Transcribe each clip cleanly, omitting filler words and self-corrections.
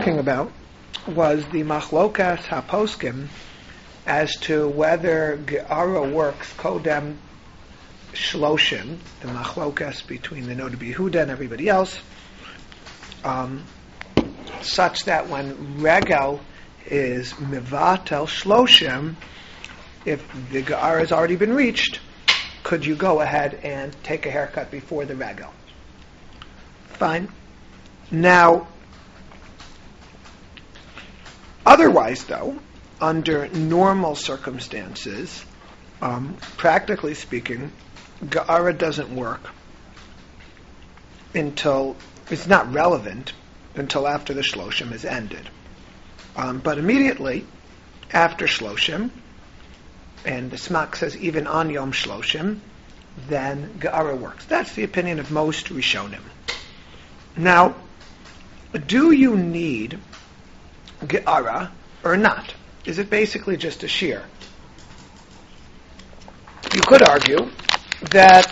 talking about was the machlokas haposkim as to whether ge'ara works kodem shloshim, the machlokas between the Noda B'Yehuda and everybody else, such that when regel is mivatel shloshim, if the ge'ara has already been reached, could you go ahead and take a haircut before the regel? Fine. Now, otherwise though, under normal circumstances, practically speaking, ge'ara doesn't work until, it's not relevant until after the shloshim is ended. But immediately after shloshim, and the Smak says even on Yom Shloshim, then ge'ara works. That's the opinion of most Rishonim. Now, do you need ge'ara or not? Is it basically just a shear? You could argue that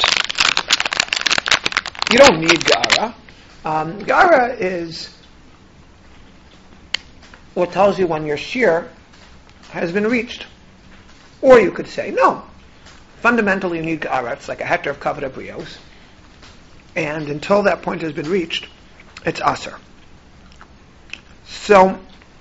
you don't need ge'ara. Ge'ara is what tells you when your shear has been reached. Or you could say, no, fundamentally you need ge'ara. It's like a hectare of kavod brios. And until that point has been reached, it's aser. So,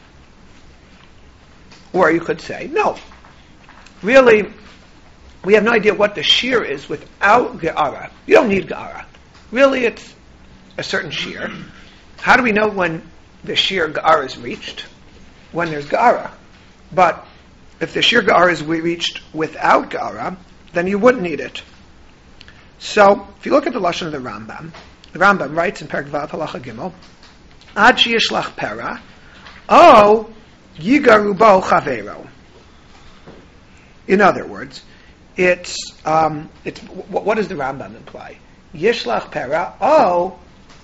or you could say, no, really, we have no idea what the shear is without ge'ara. You don't need ge'ara. Really, it's a certain shear. How do we know when the shear ge'ara is reached? When there's ge'ara. But if the shear ge'ara is reached without ge'ara, then you wouldn't need it. So, if you look at the lashon of the Rambam writes in Perek Vav Halacha Gimel, Ad sheyishlach pera, o yigaru bo chavero. In other words, it's what does the Rambam imply? Yishlach pera, o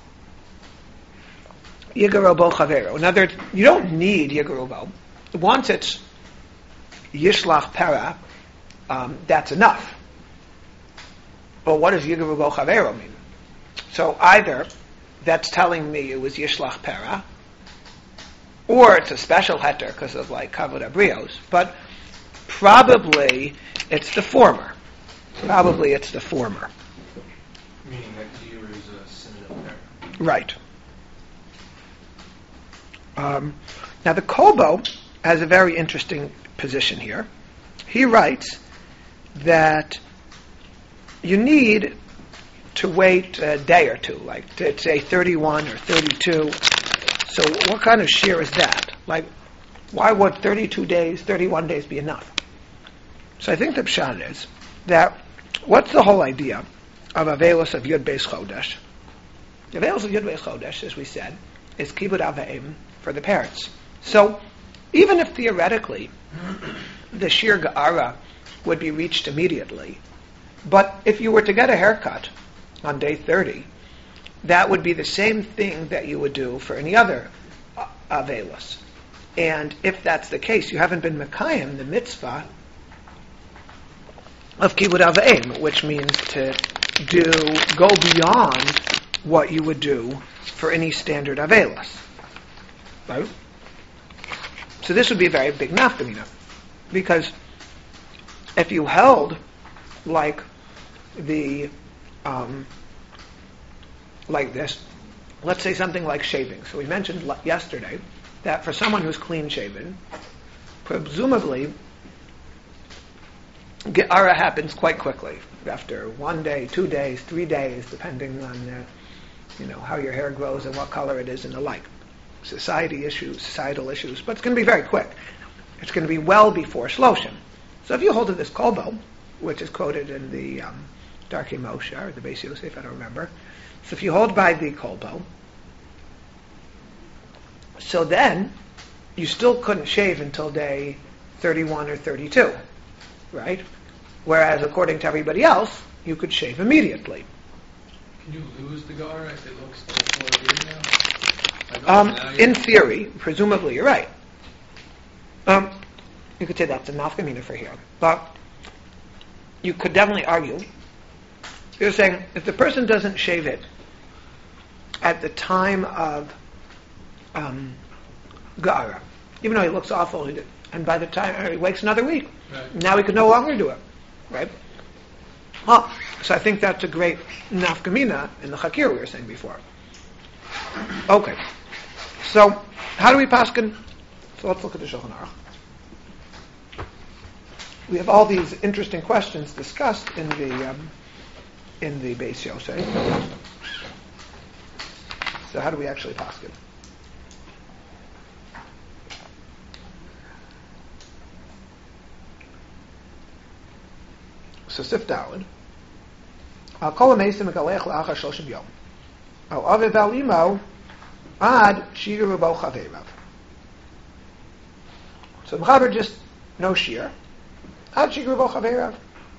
yigaru bo chavero. In other words, you don't need yigaru bo. Once it's yishlach pera, that's enough. But what does yigaru bo chavero mean? So either that's telling me it was yishlach pera, or it's a special heter because of like kavod abrios. But probably it's the former. Meaning that gear is a synonym there. Right. Now the Kolbo has a very interesting position here. He writes that you need to wait a day or two, like to say 31 or 32. So what kind of shear is that? Like, why would 32 days, 31 days be enough? So I think the pshat is that what's the whole idea of Avelos of Yud Beis Chodesh? Avelos of Yud Beis Chodesh, as we said, is Kibud Avayim for the parents. So even if theoretically the shear ge'ara would be reached immediately, but if you were to get a haircut on day 30, that would be the same thing that you would do for any other Avelos. And if that's the case, you haven't been Mekayim, the mitzvah of Kibud Avayim, which means to go beyond what you would do for any standard Avelos. Right? So this would be a very big nafkamina. Because if you held like this, let's say something like shaving. So we mentioned yesterday that for someone who's clean shaven, presumably ge'ara happens quite quickly, after 1 day, 2 days, 3 days, depending on how your hair grows and what color it is and the like. Societal issues, but it's going to be very quick. It's going to be well before Shloshim. So if you hold to this kolbo, which is quoted in the Darkei Moshe, or the Beis Yosef, I don't remember. So if you hold by the kolbo, so then you still couldn't shave until day 31 or 32, right? Whereas according to everybody else, you could shave immediately. Can you lose the ge'ara if it looks full of in theory, presumably you're right. You could say that's a nafkamina for here. But you could definitely argue, you're saying, if the person doesn't shave it at the time of Ga'ara. Even though he looks awful, and by the time he waits another week, Right. now he can no longer do it. Right? Oh, so I think that's a great nafkamina in the Hakir we were saying before. Okay. So, how do we paskin? So let's look at the Shulchan Aruch. We have all these interesting questions discussed in the Beis Yosef. So how do we actually paskin? So Sif Daled. Al kol ha-meisim megalech la'achar 30 yom. Al aviv al imo ad shiru bo chaveirav. So the Mechaber just no shir. Ad shiru bo chaveirav.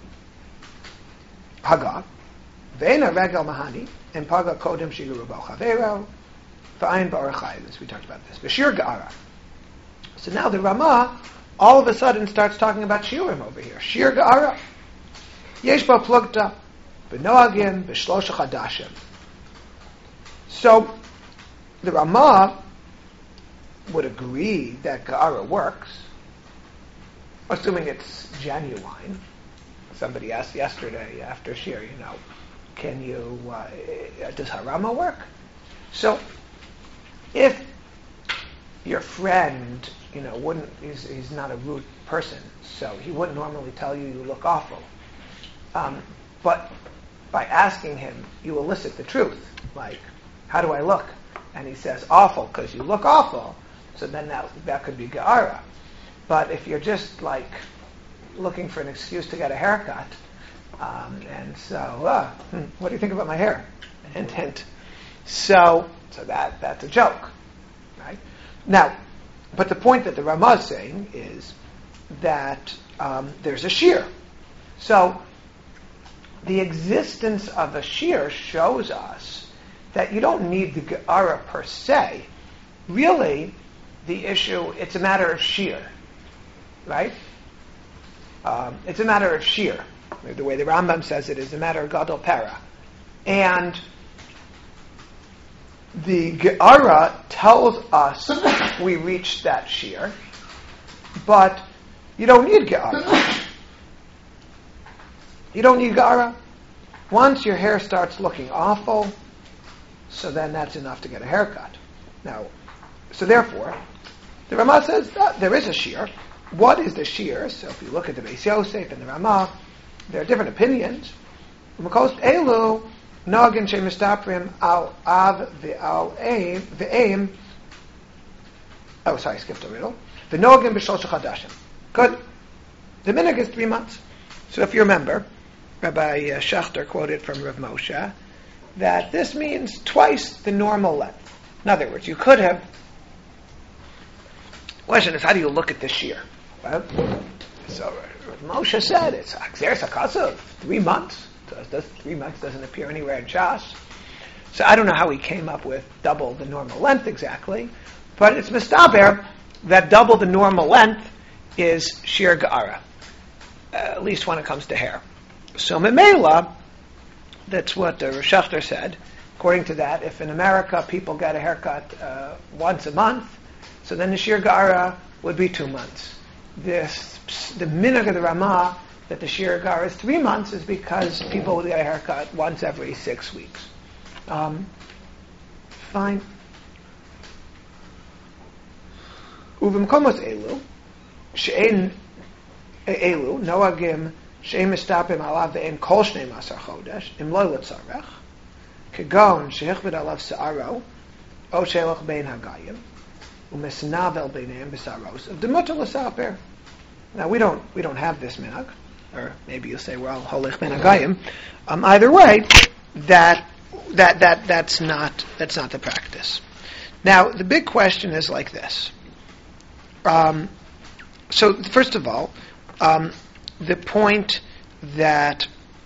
Haga. Ve'ena regel mahani. And paga kodem shiru bo chaveirav. V'ayin ba'arachai. We talked about this. V'shir ga'ara. So now the Ramah all of a sudden starts talking about shiurim over here. Shir ga'ara. Yesh ba plugta. B'noagim b'shlosha chadashim. So the Ramah would agree that Ga'ara works, assuming it's genuine. Somebody asked yesterday after Shir, can you, does Harama work? So if your friend, he's not a rude person, so he wouldn't normally tell you look awful. But by asking him, you elicit the truth. Like, how do I look? And he says, awful, because you look awful. So then that could be Ga'ara. But if you're just like looking for an excuse to get a haircut, and so, what do you think about my hair? Hint, hint. So that's a joke, right? Now, but the point that the Ramah is saying is that there's a shear. So the existence of a shear shows us that you don't need the Ga'ara per se. Really, the issue, it's a matter of shear, right? It's a matter of shear. The way the Rambam says it is a matter of Gadol Para. And the Ga'ara tells us we reached that shear, but you don't need Ga'ara. You don't need Ga'ara. Once your hair starts looking awful, so then that's enough to get a haircut. Now, so therefore, the Ramah says that there is a shear. What is the shear? So if you look at the Beis Yosef and the Ramah, there are different opinions. U'makost elu nogin shemistaprim al av ve'al ve'aim. Oh, sorry, I skipped a riddle. The nogin b'shlosh chadashim. Good. The minhag is 3 months. So if you remember, Rabbi Schachter quoted from Rav Moshe that this means twice the normal length. In other words, you could have. The question is, how do you look at the shear? Well, so Rav Moshe said it's Akzer Sakasav, 3 months. So 3 months doesn't appear anywhere in Shas. So I don't know how he came up with double the normal length exactly, but it's mistaber that double the normal length is shear Ga'ara, at least when it comes to hair. So Memela, that's what Rav Schachter said. According to that, if in America people get a haircut once a month, so then the shear Ga'ara would be 2 months. The minhag of the Ramah that the shear Ga'ara is 3 months is because people would get a haircut once every 6 weeks. Fine. Uvimkomos elu, she'en elu, noagim, she'en mistapim alav ve'en kol shnei masar chodesh, im lo letzarech, kegon she'echbed alav se'aro, o she'elach bein hagayim, umesnavel beineim b'saros, of demutar l'saper. Now we don't have this minhag, or maybe you'll say, well, holech bein hagayim. Either way, that's not the practice. Now the big question is like this. So first of all, the point that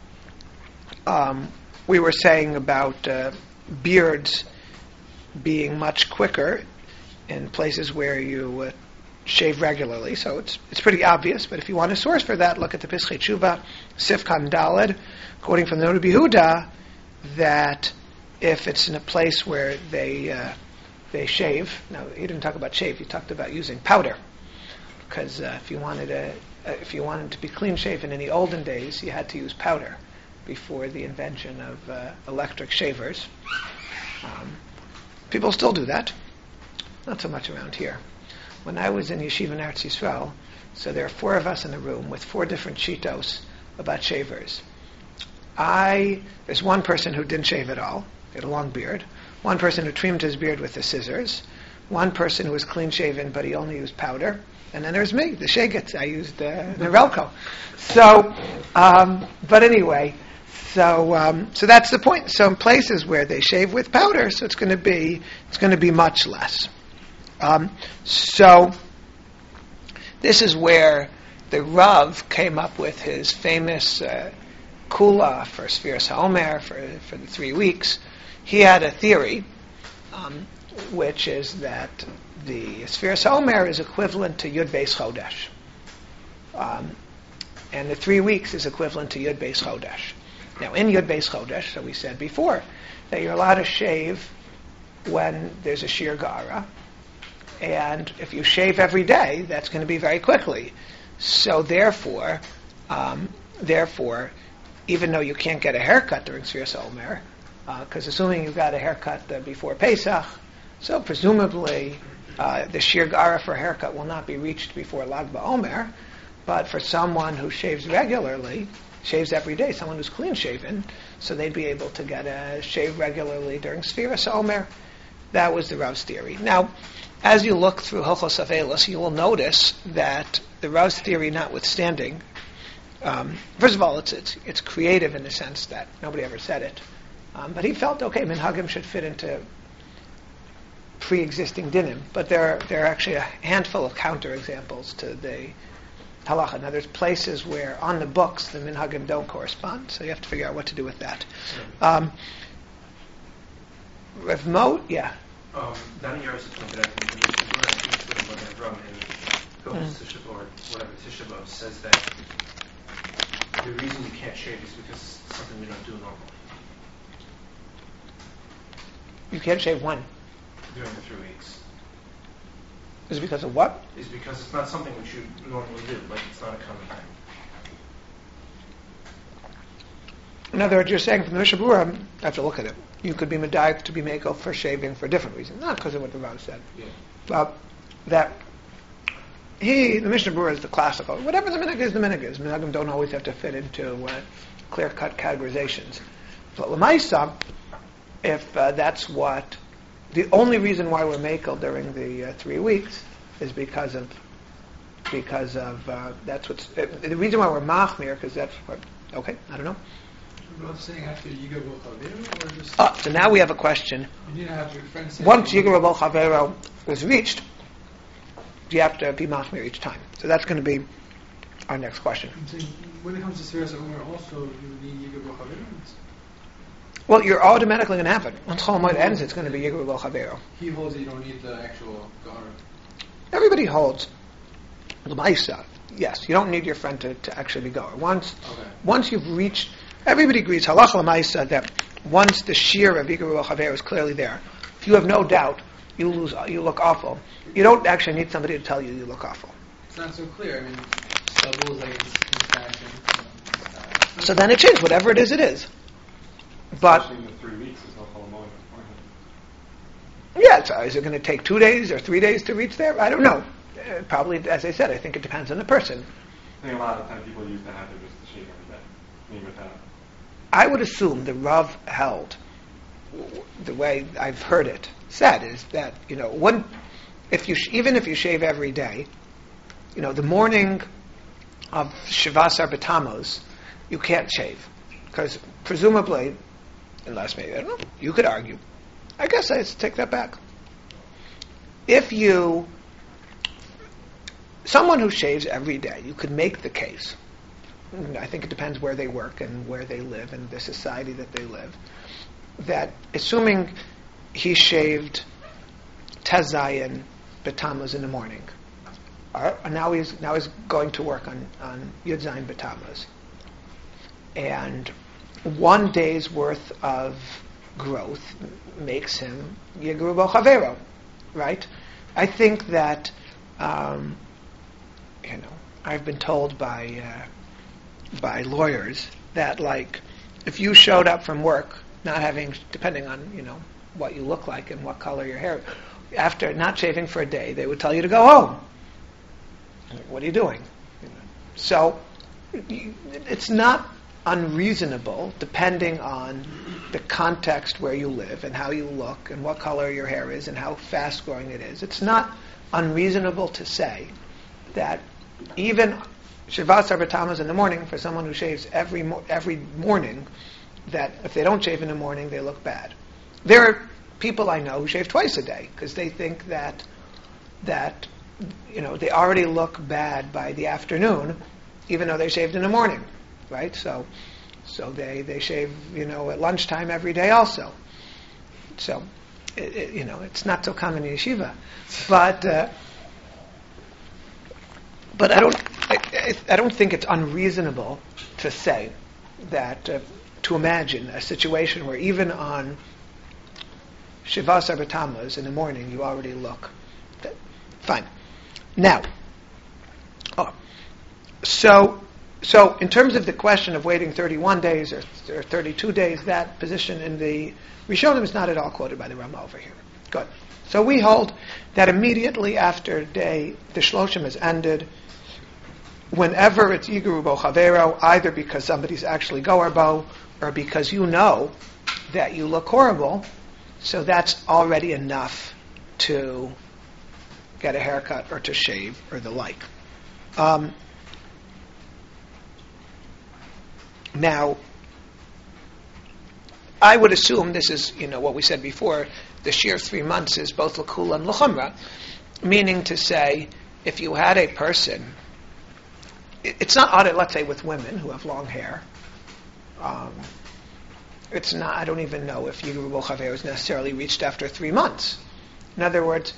we were saying about beards being much quicker in places where you shave regularly, so it's pretty obvious. But if you want a source for that, look at the Pischei Tshuva, Sifkan Daled, quoting from the Rabbi Yehuda, that if it's in a place where they they shave. Now, he didn't talk about shave. He talked about using powder, because if you wanted to be clean shaven in the olden days, you had to use powder before the invention of electric shavers. People still do that. Not so much around here. When I was in Yeshiva in Eretz Yisrael, so there are 4 of us in a room with 4 different shitos about shavers. There's one person who didn't shave at all, he had a long beard. One person who trimmed his beard with the scissors. One person who was clean shaven, but he only used powder. And then there's me, the Shagets. I used Norelco. So, but anyway, so that's the point. So in places where they shave with powder, so it's going to be much less. So this is where the Rav came up with his famous kula for Sfiras HaOmer for the 3 weeks. He had a theory, which is that the Sfiras HaOmer is equivalent to Yud Beis Chodesh. And the 3 weeks is equivalent to Yud Beis Chodesh. Now, in Yud Beis Chodesh, so we said before, that you're allowed to shave when there's a Shir Gara. And if you shave every day, that's going to be very quickly. So therefore, even though you can't get a haircut during Sfiras HaOmer, because assuming you got a haircut before Pesach, so presumably the Shir Gara for a haircut will not be reached before Lag BaOmer, but for someone who shaves regularly, shaves every day, someone who's clean shaven, so they'd be able to get a shave regularly during Sfiras HaOmer. That was the Rav's theory. Now, as you look through Hilchos Avelos, you will notice that the Rav's theory notwithstanding, first of all, it's creative in the sense that nobody ever said it. But he felt, okay, minhagim should fit into pre-existing dinim. But there are actually a handful of counterexamples to the halacha. Now, there's places where on the books the minhagim don't correspond, so you have to figure out what to do with that. Rav Mo, yeah. Danny Yarsa pointed out in the Ram and Tisha or whatever Tisha B'Av says that the reason you can't shave is because it's something we don't do normally. You can't shave when? During the 3 weeks. Is it because of what? Is because it's not something we should normally do. Like, it's not a common thing. In other words, you're saying from the Mishnah Berurah, I have to look at it. You could be medayek to be mako for shaving for a different reason, not because of what the Rav said. Yeah. But that the Mishnah Berurah is the classical. Whatever the minhag is, the minhag is. Minhagim don't always have to fit into clear-cut categorizations. But l'maisa, if that's what the only reason why we're mako during the 3 weeks is because of that's what's the reason why we're machmir, because that's what. Okay, I don't know. I'm saying after Yiga B'Ol Chavero, or just... So now we have a question. You need to have your friends say... Once Yiga B'Ol Chavero was reached, you have to be machmir each time. So that's going to be our next question. I'm saying, when it comes to Sfiras HaOmer also, you need Yiga B'Ol Chavero? Well, you're automatically going to have it. Once Chol Hamoed ends, it's going to be Yiga B'Ol Chavero. He holds that you don't need the actual Gar. Everybody holds l'maisa. Yes, you don't need your friend to actually be goer. Once you've reached... Everybody agrees, halacha l'maisa, that once the shear of Yiga B'Ol Chavero is clearly there, if you have no doubt, you look awful. You don't actually need somebody to tell you look awful. It's not so clear. I mean, stubble is like in fashion. So then it changes. Whatever it is, it is. But especially in the 3 weeks, there's no Chol Hamoed. yeah, so is it going to take 2 days or 3 days to reach there? I don't know. Probably, as I said, I think it depends on the person. I think a lot of times people use the habit just to shave every day. Me with that. I would assume the Rav held, the way I've heard it said, is that, even if you shave every day, the morning of Shavasar B'Tammuz, you can't shave. Because presumably, unless maybe, I don't know, you could argue. I guess I take that back. Someone who shaves every day, you could make the case, I think it depends where they work and where they live and the society that they live, that assuming he shaved Tez Zayin B'Tammuz in the morning, and now he's going to work on Yud Zayin B'Tammuz, and 1 day's worth of growth makes him Yiga B'Ol Chavero. right? I think that, I've been told by lawyers that, like, if you showed up from work not having, depending on, what you look like and what color your hair, after not shaving for a day, they would tell you to go home. Like, what are you doing? So it's not unreasonable, depending on the context where you live and how you look and what color your hair is and how fast growing it is. It's not unreasonable to say that even Shivas Arba Tammuz in the morning, for someone who shaves every morning, that if they don't shave in the morning, they look bad. There are people I know who shave twice a day because they think that they already look bad by the afternoon, even though they shaved in the morning, right? So they shave, at lunchtime every day also. So, it's not so common in yeshiva, but I don't think it's unreasonable to say that to imagine a situation where even on Shivas Arba Tammuz in the morning you already look fine. Now, so in terms of the question of waiting 31 days or 32 days, that position in the Rishonim is not at all quoted by the Rama over here. Good. So we hold that immediately after the Shloshim has ended, whenever it's Yiguru Bo Chavero, either because somebody's actually Goar Bo or because you know that you look horrible, so that's already enough to get a haircut or to shave or the like. Now, I would assume this is, what we said before, the sheer 3 months is both l'kula and l'chumra, meaning to say, if you had a person, it's not odd, let's say, with women who have long hair. It's not, I don't even know if Yiguru Bo Chaver is necessarily reached after 3 months. In other words,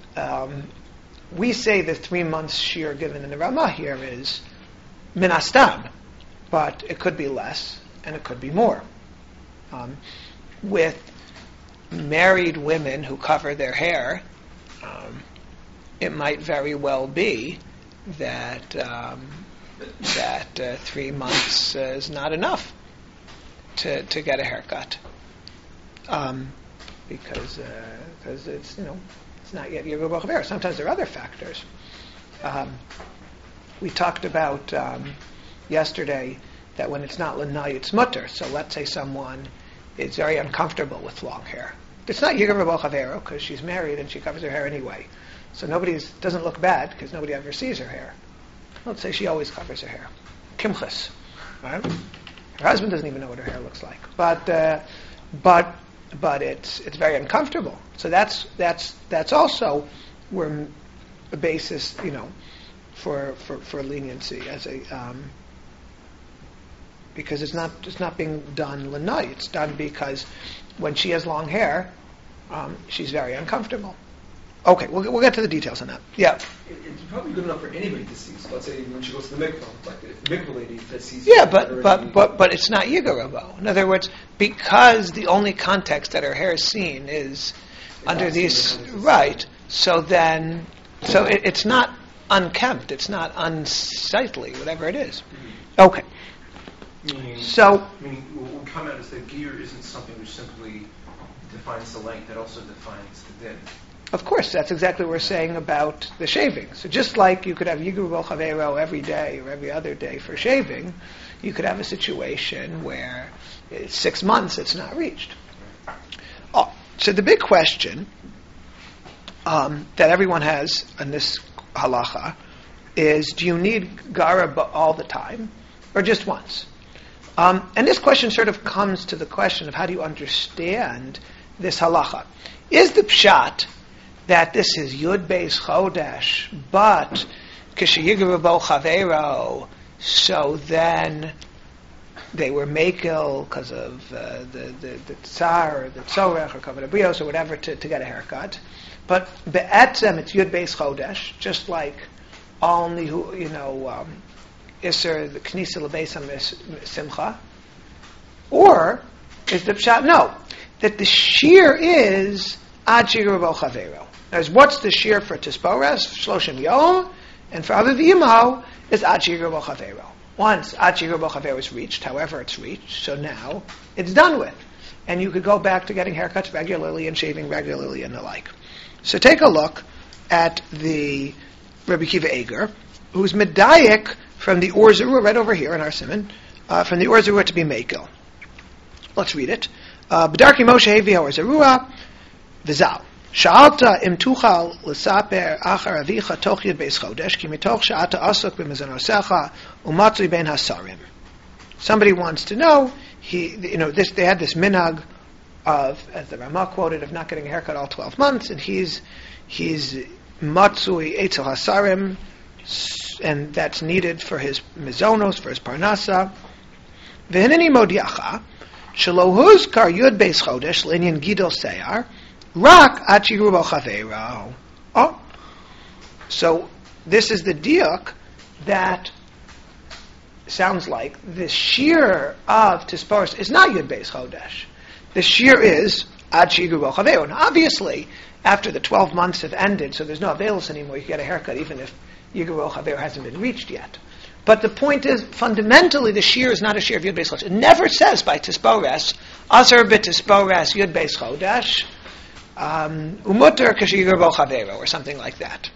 we say the 3 months shear given in the Ramah here is min hastam, but it could be less and it could be more. With married women who cover their hair, it might very well be that 3 months is not enough to get a haircut, because it's it's not yet Yiguru Bo Chaver. Sometimes there are other factors. We talked about yesterday that when it's not lanai, it's mutter. So let's say someone is very uncomfortable with long hair. It's not Yiguru Bo Chaver because she's married and she covers her hair anyway. So doesn't look bad because nobody ever sees her hair. Let's say she always covers her hair. Kimchas. Right? Her husband doesn't even know what her hair looks like. But it's very uncomfortable. So that's also where a basis, for leniency as a because it's not being done lanai. It's done because when she has long hair, she's very uncomfortable. Okay, we'll get to the details on that. Yeah. It's probably good enough for anybody to see. So let's say when she goes to the mikvah, like the mikvah lady that sees. Yeah, but it's not Yiguru Bo. In other words, because the only context that her hair is seen is under these, right? So it's not unkempt. It's not unsightly. Whatever it is. Okay. Meaning we'll come out as the gear isn't something which simply defines the length; it also defines the din. Of course, that's exactly what we're saying about the shaving. So just like you could have Yiguru Bo Chavero every day or every other day for shaving, you could have a situation where it's 6 months it's not reached. So the big question that everyone has in this halacha is, do you need gara all the time or just once? And this question sort of comes to the question of how do you understand this halacha? Is the pshat that this is Yud Beis Chodesh, but K'sheyiguru Bo Chavero, so then they were makil because of the tsar or the tzorech or kavod abrios or whatever to get a haircut. But be'etzem it's Yud Beis Chodesh, just like only Isser the Knisa L'Beis Simcha, or is the pshat no that the shear is Ad Yiguru Bo Chavero. As what's the shear for Tispores? Shloshim Yom, and for Aviv Imo is Ad Shigur Bo Chavero. Once Ad Shigur Bo Chavero is reached, however it's reached, so now it's done with. And you could go back to getting haircuts regularly and shaving regularly and the like. So take a look at the Rabbi Kiva Eger, who's medayik from the Or Zarua right over here in our Siman, from the Or Zarua to be Mekel. Let's read it. B'darki Moshe Hevi Or Zarua, V'zal. Sha'alta im tuchal l'saper achar avicha toch yud beis chodesh ki mitoch sha'ata asuk b'mezanosecha umatzui ben hasarim. Somebody wants to know, they had this minhag of, as the Ramah quoted, of not getting a haircut all 12 months, and he's matzui etzel hasarim, and that's needed for his mizonos, for his parnasa. V'hineni modiacha, shelo huzkar yud beis chodesh l'inyan gidol seyar, rak ad shigur bo chavero. Oh, so this is the diuk that sounds like the shear of Tisporos is not Yud Beis Chodesh. The shear is Ad Shigur Bo Chavero. And obviously, after the 12 months have ended, so there's no availus anymore, you can get a haircut even if Yigur Bo Chavero hasn't been reached yet. But the point is, fundamentally, the shear is not a shear of Yud Beis Chodesh. It never says by Tisporos, Asar b'Tisporos Yud Beis Chodesh, Umutter Kashigur Bo Chavero, or something like that.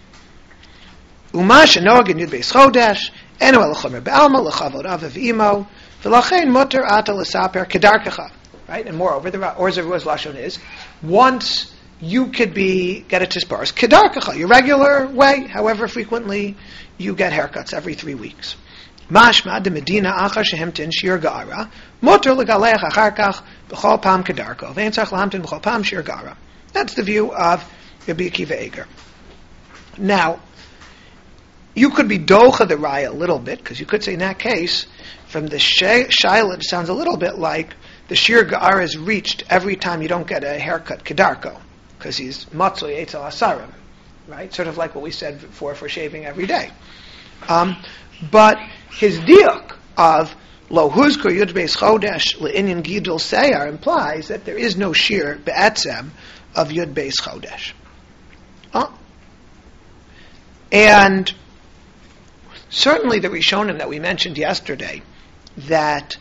Umash Enog in Yud Beis Chodesh, Enu Elochomer Be'alma, L'chavod Aviv Imo, V'lachein Mutter Ata L'saper Kedarkecha. Right? And moreover, the Or Zarua's Lashon is, once you could get a Tisporos, Kedarkecha, your regular way, however frequently you get haircuts every 3 weeks. Mashma de Medina Achar Shehemtin Shir Ga'ara, Mutter L'galech Acharkach, B'chol Pam Kedarko, V'en Tzach L'hamtin B'chol Pam Shir Ga'ara. That's the view of Rabbi Akiva Eger. Now, you could be docha the raya a little bit, because you could say in that case, from the Shaila, it sounds a little bit like the Shir Ga'ar is reached every time you don't get a haircut kedarko, because he's matzoi etzel asarim, right? Sort of like what we said before for shaving every day. But his diuk of lo huzkur yud beis chodesh le'inyan gidul seyar implies that there is no shir be'etzem of yud beis chodesh. And certainly the Rishonim that we mentioned yesterday, that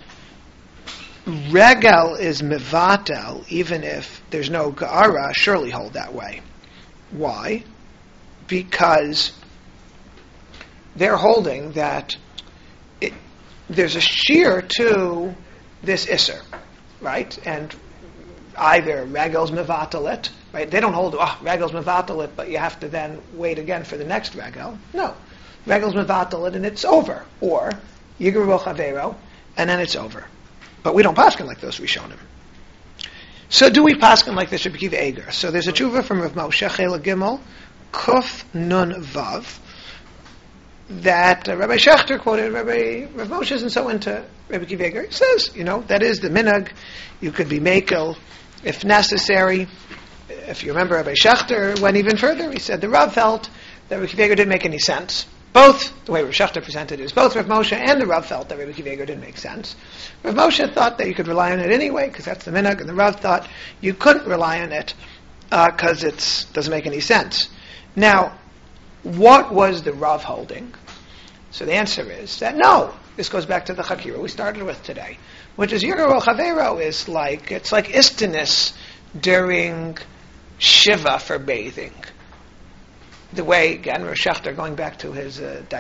regel is mevatel, even if there's no ga'ara, surely hold that way. Why? Because they're holding that there's a shear to this isser, right? And either regel's mevatelit, right? They don't hold, regel's mevatelit, but you have to then wait again for the next regel. No. Regel's mevatelit and it's over. Or, yigur bo chavero, and then it's over. But we don't paskin like those Rishonim. So do we paskin like this Rabbi Akiva Eger? So there's a tshuva from Rav Moshe, Chela Gimel, Kuf Nun Vav, that Rabbi Shechter quoted. Rav Moshe isn't so into Rabbi Akiva Eger. He says, that is the minhag. You could be mekel if necessary. If you remember, Rabbi Shechter went even further. He said the Rav felt that Rabbi Akiva Eger didn't make any sense. Both, the way Rav Shechter presented it is, both Rav Moshe and the Rav felt that Rabbi Akiva Eger didn't make sense. Rav Moshe thought that you could rely on it anyway, because that's the minhag, and the Rav thought you couldn't rely on it because it doesn't make any sense. Now, what was the Rav holding? So the answer is that no. This goes back to the Chakira we started with today, which is Yigur Bo Chavero is like istanis during Shiva for bathing. The way, again, Rav Shechter, going back to his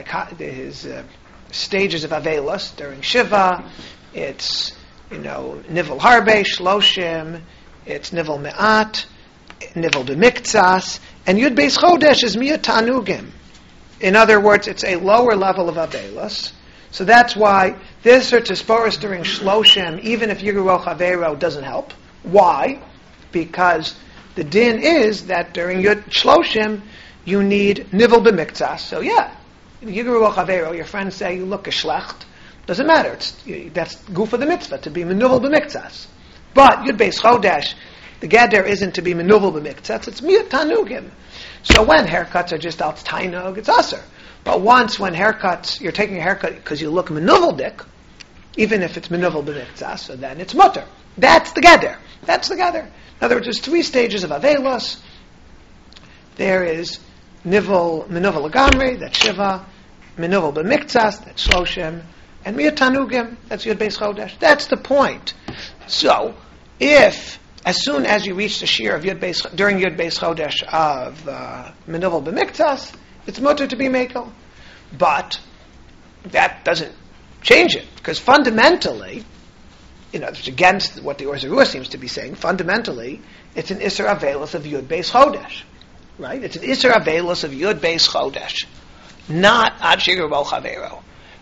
stages of Avelos during Shiva, it's, Nivel Harbe, Shloshim, it's Nivel Me'at, Nivel B'miktsas, and Yud Beis Chodesh is Miyat Tanugim. In other words, it's a lower level of Avelos. So that's why this or Tisporos during Shloshim, even if Yigur Bo Chavero doesn't help. Why? Because the din is that during Yud Shloshim, you need nivel b'miktsas. So Yigur Bo Chavero, your friends say you look a schlecht. Doesn't matter. That's goof of the mitzvah, to be menuvel b'miktsas. But Yud Beis Chodesh, the geder isn't to be menuvel b'miktsas, it's miyat tanugim. So when haircuts are just al tainug, it's aser. But once when you're taking a haircut because you look menuvel dik, even if it's menuvel b'miktsas, so then it's mutter. That's the geder. In other words, there's 3 stages of avelos. there is nivel menuvel lagamri, that's Shiva, menuvel b'miktsas, that's Shloshim, and miyat tanugim, that's Yud Beis Chodesh. That's the point. So, if as soon as you reach the shear of during Yud Beis Chodesh of menuvel b'miktsas, it's mutter to be mekel. But that doesn't change it, because fundamentally, it's against what the Or Zarua seems to be saying. Fundamentally, it's an Isser Avelis of Yud Beis Chodesh, right? It's an Isser Avelis of Yud Beis Chodesh, not Ad Shigur Bo Chavero.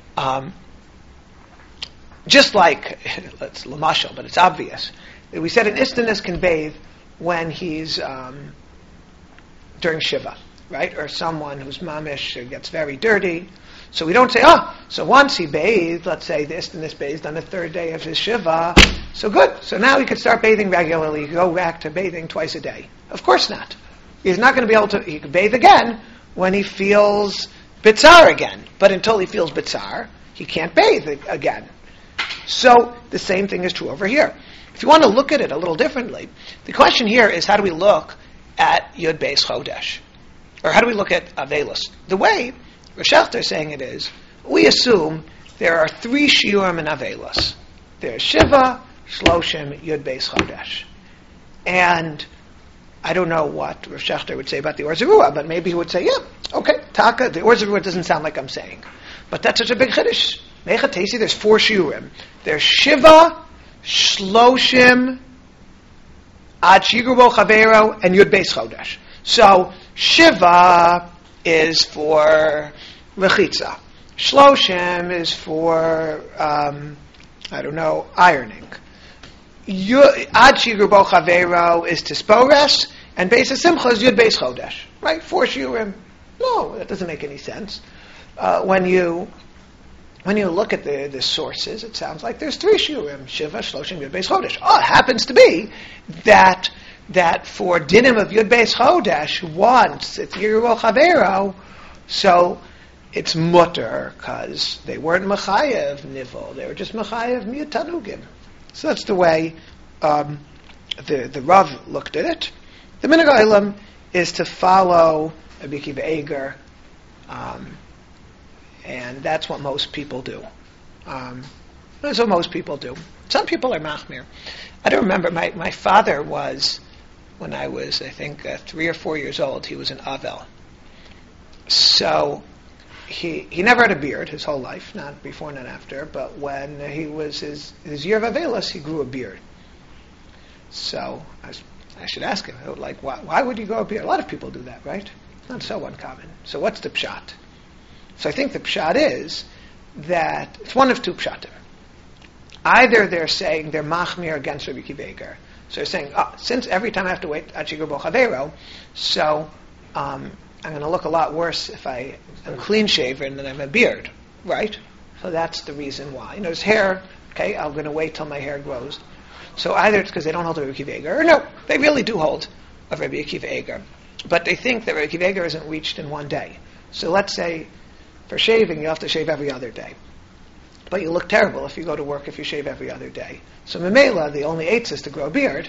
Just like, let's Lamashal, but it's obvious. We said an Istanis can bathe when he's during Shiva, right? Or someone who's mamish gets very dirty. So we don't say, so once he bathed, let's say the Istanis bathed on the third day of his Shiva, so good. So now he could start bathing regularly. He could go back to bathing twice a day. Of course not. He's not going to be able to, he could bathe again when he feels bitzar again. But until he feels bitzar, he can't bathe again. So the same thing is true over here. If you want to look at it a little differently, the question here is, how do we look at Yud Beis Chodesh? Or how do we look at Avelis? The way Rav Shechter is saying it is, we assume there are 3 shiurim in Avelis. There's Shiva, Shloshim, Yud Beis Chodesh. And I don't know what Rav Shechter would say about the Or Zarua, but maybe he would say, okay, Taka, the Or Zarua doesn't sound like I'm saying. But that's such a big chiddush. Mechatesi, there's 4 shiurim. There's Shiva, Shloshim, Ad Shigur Bo Chavero, and Yud Beis Chodesh. So, Shiva is for Lechitza. Shloshim is for, ironing. Ad Shigur Bo Chavero is Tispores, and Beis HaSimcha is Yud Beis Chodesh. Right? 4 shiurim. No, that doesn't make any sense. When you look at the sources, it sounds like there's 3 shiurim: Shiva, Shloshim, Yud Beis Chodesh. It happens to be that for dinim of Yud Beis Chodesh, once it's Yiru Chavero, so it's mutter, because they weren't Machayev Nivel, they were just Machayev Miyat Tanugim. So that's the way the Rav looked at it. The Minhag Olam is to follow Rabbi Akiva Eiger, and that's what most people do. That's what most people do. Some people are machmir. I don't remember, my father was, when I was, I think, 3 or 4 years old, he was an Avel. So he never had a beard his whole life, not before, not after, but when he was his year of Avelis, he grew a beard. So I should ask him, why would you grow a beard? A lot of people do that, right? It's not so uncommon. So what's the pshat? So I think the pshat is that it's one of 2 pshatim. Either they're saying they're machmir against Rabbi Akiva Eiger. So they're saying, since every time I have to wait Ad Shigur Bo Chavero, so I'm going to look a lot worse if I am clean shaven than I have a beard, right? So that's the reason why. His hair, okay, I'm going to wait till my hair grows. So either it's because they don't hold of Rabbi Akiva Eiger, or no, they really do hold of Rabbi Akiva Eiger. But they think that Rabbi Akiva Eiger isn't reached in one day. So let's say for shaving, you have to shave every other day. But you look terrible if you go to work if you shave every other day. So Memela, the only eitz is to grow a beard.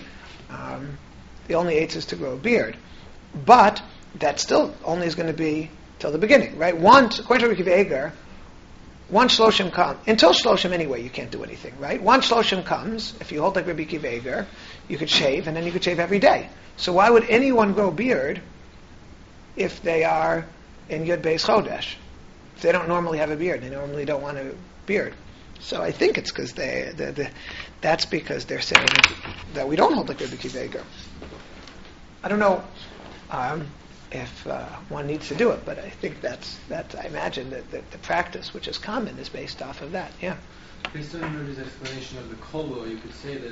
But that still only is going to be till the beginning, right? Once, according to Rabbi Akiva Eiger, once Shloshim comes, until Shloshim anyway, you can't do anything, right? Once Shloshim comes, if you hold like Rabbi Akiva Eiger, you could shave, and then you could shave every day. So why would anyone grow a beard if they are in Yud Beis Chodesh? If they don't normally have a beard, they normally don't want a beard. So I think it's because that's because they're saying that we don't hold like Rabbi Akiva Eiger. I don't know if one needs to do it, but I think that's I imagine that the practice, which is common, is based off of that. Yeah. Based on Rudy's explanation of the kolo, you could say that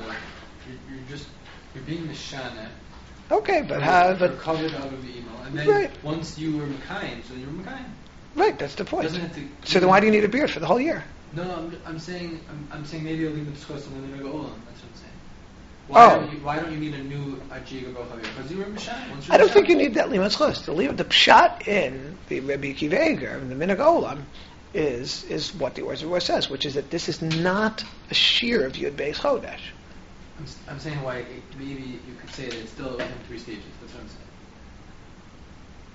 you're being mishana. Okay, but you're covered out of the email, and then once you were Mekayim, so you're Mekayim. Right, that's the point. So then why do you need a beard for the whole year? No, I'm saying maybe you'll leave the discourse and then you'll go on. That's what I'm saying. Why don't you need a new Ajiga Bo Chavero? Because you were Mishai. I don't think you need that limud chus. The pshat in the Rabbi Akiva Eiger, in the Minhag Olam, is what the Or Zarua says, which is that this is not a shear of Yud Beis Chodesh. I'm saying why maybe you could say that it's still in 3 stages. That's what I'm saying.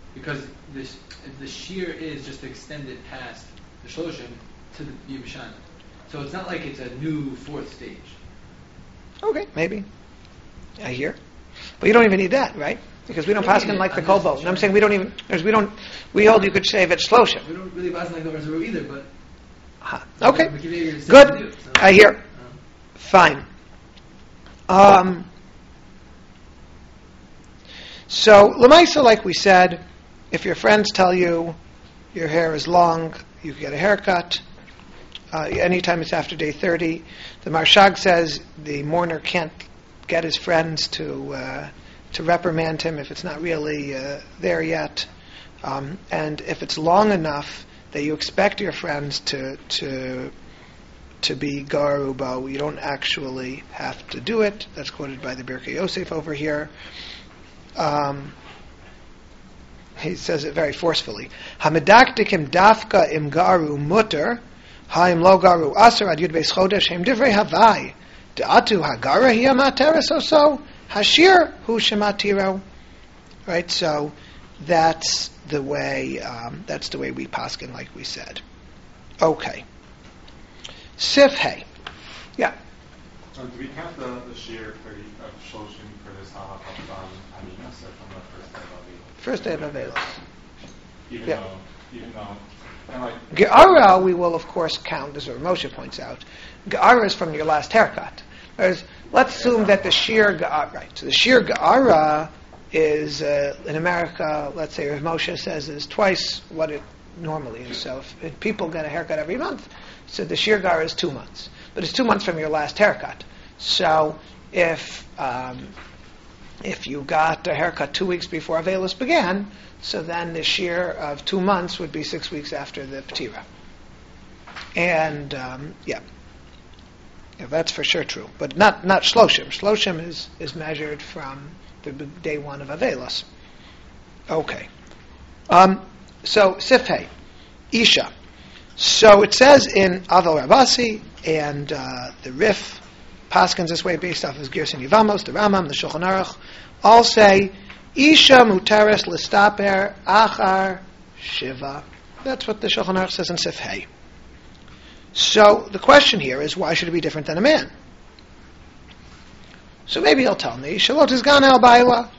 because the shear is just to extend it past the shloshim to the Yerushalayim. So it's not like it's a new fourth stage. Okay, maybe. I hear. But you don't even need that, right? Because we don't pass in like the kolbo. And I'm saying we hold you could shave at shloshim. We don't really pass like the Orzaru either, but... Okay, Good. good. I hear. Fine. So, Lemaisa, like we said, if your friends tell you your hair is long, you can get a haircut. Anytime it's after day 30. The Marshag says the mourner can't get his friends to reprimand him if it's not really there yet. And if it's long enough that you expect your friends to be garubo, you don't actually have to do it. That's quoted by the Birkei Yosef over here. He says it very forcefully. Hamedaktikim dafka im garu mutter, haim lo garu aser ad yud beis chodesh, hem divrei havai, de'atu hagara hi amateres oso, hashir hu shematiro. Right, so that's the way we paskin, like we said. Okay. Sif hey. Yeah. Do we count the shear of shloshim for this halachah on Aminas or from the first day of Avelos? First day of Avelos. Even though, and like Ge'ara, we will of course count, as Moshe points out. Ge'ara is from your last haircut. Whereas, let's assume that the sheer Ge'ara, right? So the sheer Ge'ara is in America, let's say, as Moshe says, is twice what it normally is. So if people get a haircut every month, so the sheer Ge'ara is 2 months, but it's 2 months from your last haircut. So if you got a haircut 2 weeks before Avelos began, so then the shear of 2 months would be 6 weeks after the Ptira. And, yeah, that's for sure true. But not Shloshim. Shloshim is measured from the day 1 of Avelos. Okay. So, Sifhei, Isha. So it says in Aval Rabasi, and the Rif Paskins this way based off of Gerson Yevamos, the Ramam, the Shulchan Aruch, all say Isha mutares listaper achar shiva. That's what the Shulchan Aruch says in Sif Hey. So the question here is, why should it be different than a man? So maybe he'll tell me Shalot is Gan al Baila,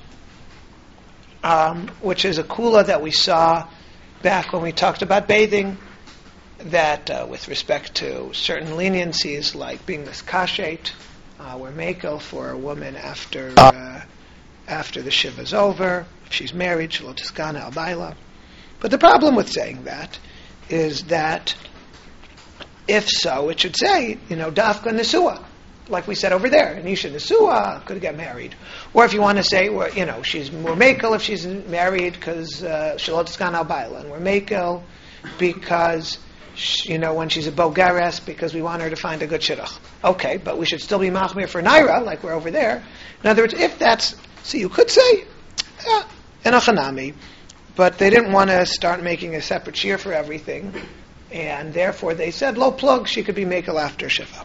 which is a kula that we saw back when we talked about bathing. That with respect to certain leniencies, like being this kashet, we're makel for a woman after the shiva is over. If she's married, shelo tiskana al baila. But the problem with saying that is that if so, it should say, dafka nesua, like we said over there, Anisha nesua could get married. Or if you want to say, well, she's more makel if she's married because shelo tiskana al baila, and we're makel because when she's a bogeres, because we want her to find a good shidduch. Okay, but we should still be machmir for naira, like we're over there. In other words, if that's, so you could say, in a chanami, but they didn't want to start making a separate shear for everything, and therefore they said, low plug, she could be makel after shiva.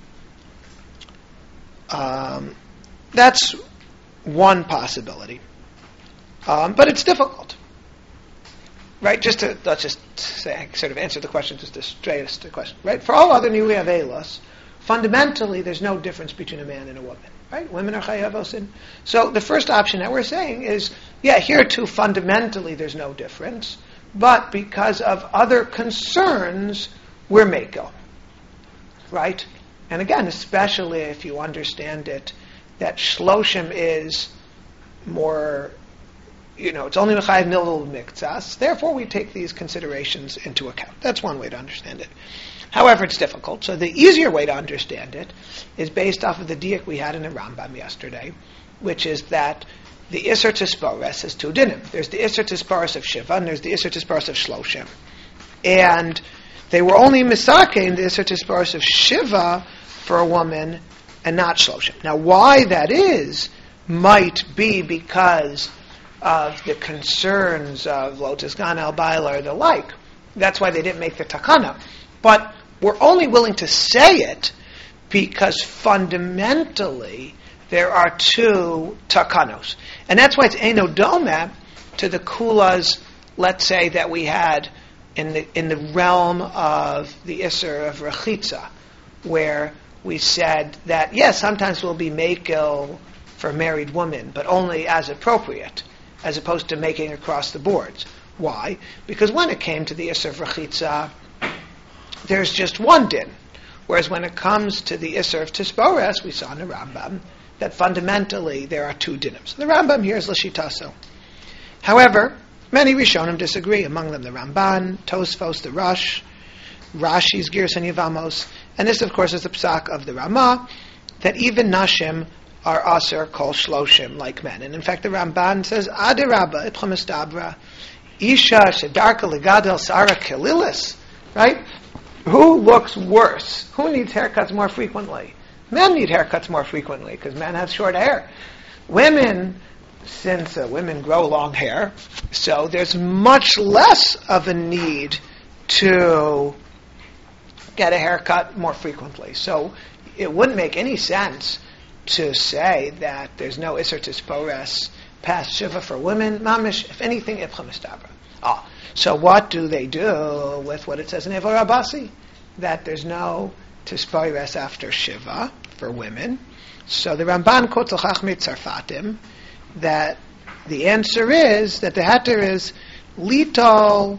That's one possibility. But it's difficult. Right, let's just say, sort of answer the question, just the straightest question. Right, for all other Niyui Avelos, fundamentally there's no difference between a man and a woman. Right, women are chayavosin. So the first option that we're saying is, here too fundamentally there's no difference, but because of other concerns, we're meko. Right, and again, especially if you understand it, that shloshim is more. It's only mechayev nilul miktsas. Therefore, we take these considerations into account. That's one way to understand it. However, it's difficult. So the easier way to understand it is based off of the diak we had in the Rambam yesterday, which is that the Isser Tispores has 2 dinim. There's the Isser Tispores of Shiva, and there's the Isser Tispores of Shloshim. And they were only misake in the Isser Tispores of Shiva for a woman and not Shloshim. Now, why that is might be because of the concerns of Lotus Gan al Baila or the like. That's why they didn't make the takana. But we're only willing to say it because fundamentally there are 2 takanos. And that's why it's Eino Doma to the kulas, let's say, that we had in the realm of the Isser of Rechitza, where we said that, yes, sometimes we'll be makel for a married woman, but only as appropriate, as opposed to making across the boards. Why? Because when it came to the Isser of Rechitza, there's just one din. Whereas when it comes to the Isser of Tisboras, we saw in the Rambam that fundamentally there are two dinim. So the Rambam here is Lashitaso. However, many Rishonim disagree, among them the Ramban, Tosfos, the Rosh, Rashi's Girs and Yevamos, and this, of course, is the psak of the Ramah, that even Nashim are Aser kol shloshim, like men. And in fact, the Ramban says, Adirabba, Itcha Mistabra, Isha Shedarka Legadel Sara Kelilis, right? Who looks worse? Who needs haircuts more frequently? Men need haircuts more frequently, because men have short hair. Women, since women grow long hair, so there's much less of a need to get a haircut more frequently. So it wouldn't make any sense to say that there's no Isser Tispores past Shiva for women. Mamish, if anything, Ipcha Mistabra. So what do they do with what it says in Evo Rabasi? That there's no Tispores after Shiva for women. So the Ramban quotes Al Chachmei Tzarfatim that the answer is that the heter is litol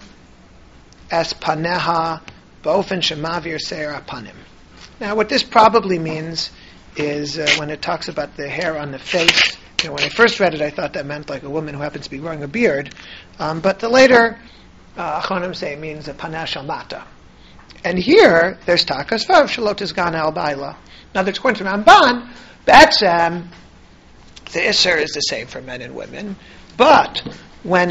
es paneha ba'ofen shemavir seir apanim. Now, what this probably means is when it talks about the hair on the face. When I first read it, I thought that meant like a woman who happens to be growing a beard, but the later Achonim say it means a paneh shel mata. And here there's takas vav shalot izgan al baila. Now, there's according to Ramban, Batsam, the Isser is the same for men and women, but when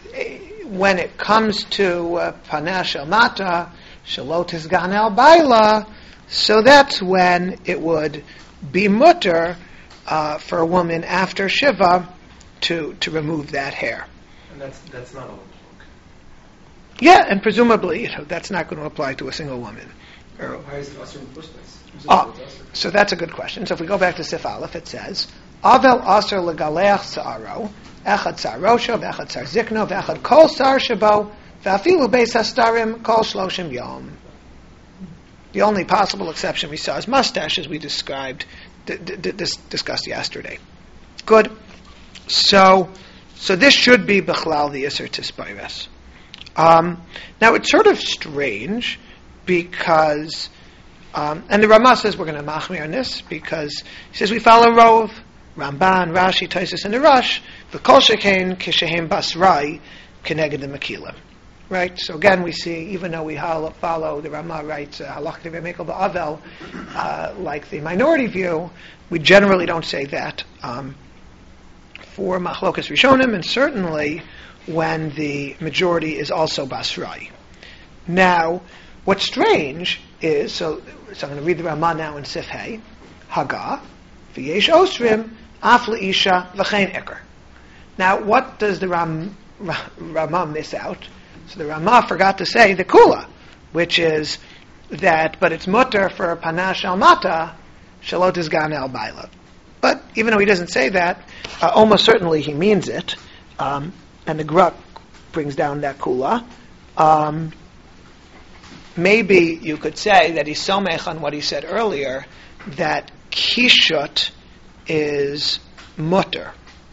it comes to paneh shel mata, shalot izgan al baila, so that's when it would be mutter for a woman after Shiva to remove that hair. And that's not a woman's book. Yeah, and presumably that's not going to apply to a single woman. Why is it Asr in the first place? So that's a good question. So if we go back to Sif Aleph, it says, Avel Asr legaleach sa'aro, echad sa'rosho, v'echad sar zikno, v'echad kol sar shabo, v'afilu beis hastarim, kol shloshim yom. The only possible exception we saw is mustache, as we discussed yesterday. Good. So this should be Bechlal the Isser Tispores. Now it's sort of strange because, and the Ramah says we're going to machmir on this because he says we follow Rov, Ramban, Rashi, Tosfos, and the Rosh. V'kol shekein kishehem basrai keneged the Mekilim. Right? So again, we see, even though we follow, the Ramah writes, halach mekel ba'avel, like the minority view, we generally don't say that for machlokas rishonim, and certainly when the majority is also basrai. Now, what's strange is, so I'm going to read the Ramah now in Sif Hey, Haga, v'yesh osrim, af le'isha, v'chein eker. Now, what does the Ramah miss out? So the Ramah forgot to say the kula, which is that, but it's mutter for paneh shel mata, shalot izgan el baila. But even though he doesn't say that, almost certainly he means it, and the Gruk brings down that kula. Maybe you could say that he's somech on what he said earlier, that kishut is mutter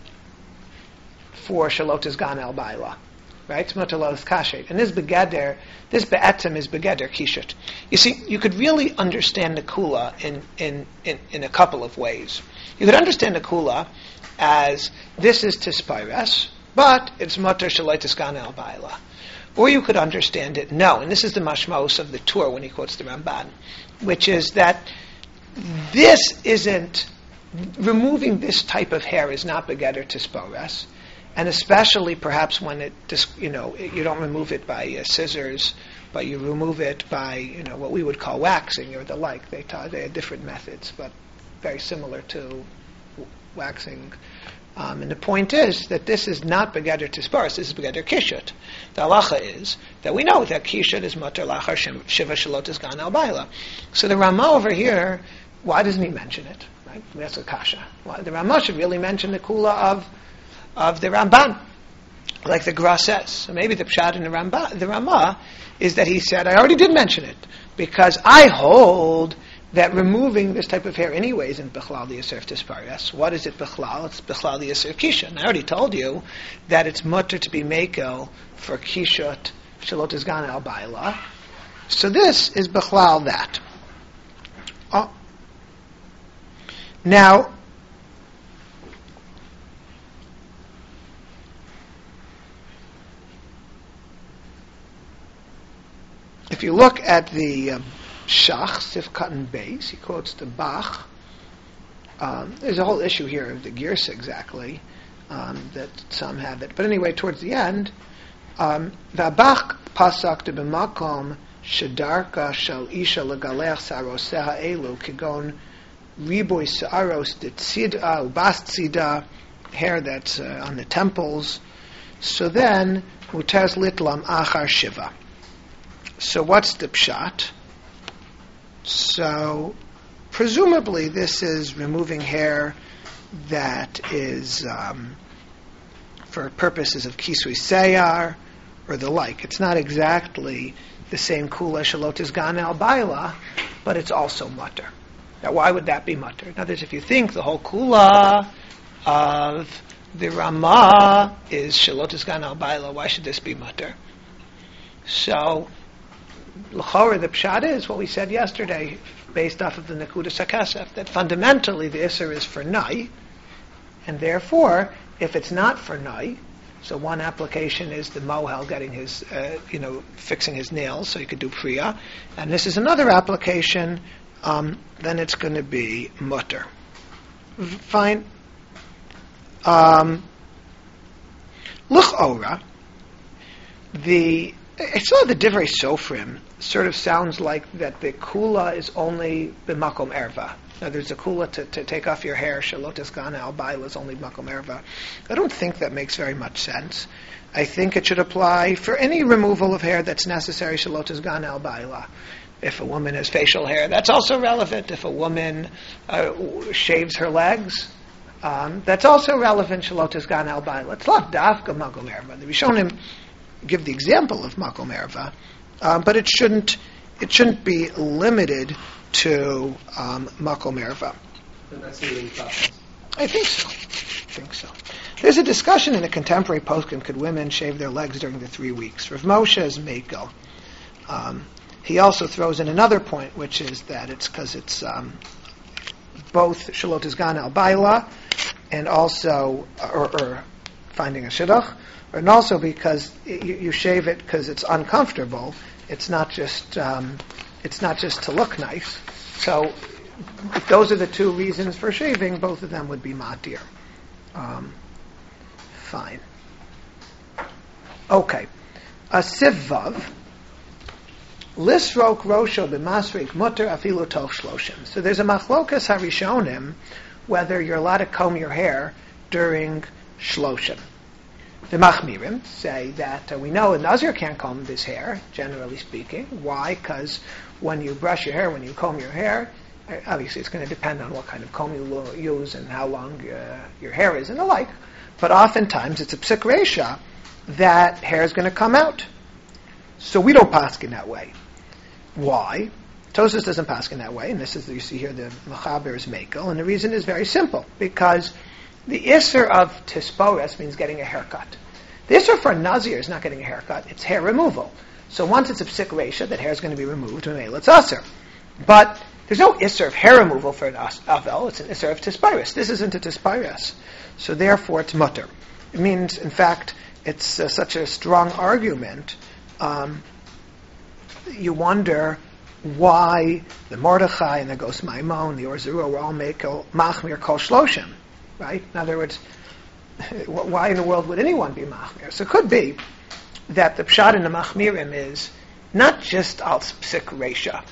for shalot izgan el baila. Right? It's mutalos kashet. And this be'etzem is begeder kishut. You see, you could really understand the kula in a couple of ways. You could understand the kula as this is tispires, but it's mutter shaloi tiskan el baila. Or you could understand it, no, and this is the mashmos of the Tur when he quotes the Ramban, which is that this isn't, removing this type of hair is not begeder tispores. And especially perhaps when it, you don't remove it by scissors, but you remove it by, what we would call waxing or the like. They have different methods, but very similar to waxing. And the point is that this is not begeder tisparis, this is begeder kishut. The halacha is that we know that kishut is mutter lachar shiva shalot izgan al baila. So the Ramah over here, why doesn't he mention it? Right? That's a kasha. The Ramah should really mention the kula of the Ramban. like the Gra says. So maybe the Pshat in the Ramah is that he said, I already did mention it, because I hold that removing this type of hair anyways in Bechlal the Yisr Tisparis. What is it Bechlal? It's Bechlal the Yisr Kisha. And I already told you that it's mutter to be Mekel for Kishut Shalot Izgan al Baila. So this is Bechlal that. Oh. Now, if you look at the Shach, Sifkat and Beis, he quotes the Bach. There's a whole issue here of the Girsa exactly, that some have it. But anyway, towards the end, the Bach pasak de b'makom shedarka shel isha legalech saroseha elu kigon riboy saros de tzida ubas tzida, hair that's on the temples. So then, mutaz litlam achar shiva. So what's the pshat? So presumably this is removing hair that is for purposes of kisui seyar or the like. It's not exactly the same kula shalot izgan al baila, but it's also mutter. Now why would that be mutter? In other words, if you think the whole kula of the Ramah is shalot izgan al baila, why should this be mutter? So l'chorah, the pshat is what we said yesterday, based off of the Nekudas HaKesef, that fundamentally the Isser is for Nai, and therefore, if it's not for Nai, so one application is the Mohel getting his, fixing his nails so he could do Priya, and this is another application, then it's going to be Mutter. Fine. L'chorah, I saw the Divrei Sofrim sort of sounds like that the kula is only b'makom erva. Now there's a kula to take off your hair, shalot izgan al baila is only b'makom erva. I don't think that makes very much sense. I think it should apply for any removal of hair that's necessary, shalot izgan al baila. If a woman has facial hair, that's also relevant. If a woman shaves her legs, that's also relevant, shalot izgan al baila. It's not dafka b'makom erva. The Rishonim give the example of makom erva, but it shouldn't be limited to makom erva. And that's the really process. I think so. There's a discussion in a contemporary poskim: could women shave their legs during the 3 weeks? Rav Moshe is mekel. He also throws in another point, which is that it's because it's both shalot izgan al baila and also or finding a shidduch. And also because you shave it because it's uncomfortable. It's not just to look nice. So if those are the two reasons for shaving, both of them would be matir. Fine. Okay. A sivvav. Lisrok rosho b'masrik mutter afilu toch shloshim. So there's a machlokas harishonim whether you're allowed to comb your hair during shloshim. The Machmirim say that we know a Nazir can't comb his hair, generally speaking. Why? Because when you brush your hair, when you comb your hair, obviously it's going to depend on what kind of comb you use and how long your hair is and the like. But oftentimes it's a psik reisha that hair is going to come out. So we don't paskin that way. Why? Tosfos doesn't paskin that way, and this is, you see here, the Mechaber is mekel, and the reason is very simple, because the Isser of Tispores means getting a haircut. The Isser for a Nazir is not getting a haircut, it's hair removal. So once it's a psik reisha, that hair is going to be removed, and it's Aser. But there's no Isser of hair removal for an Avel, it's an Isser of Tispores. This isn't a Tispores. So therefore it's mutter. It means, in fact, it's such a strong argument, you wonder why the Mordechai and the Gos Maimon, the Or Zarua were all machmir kol shloshim. Right? In other words, why in the world would anyone be machmir? So it could be that the pshat in the machmirim is not just al psik reisha.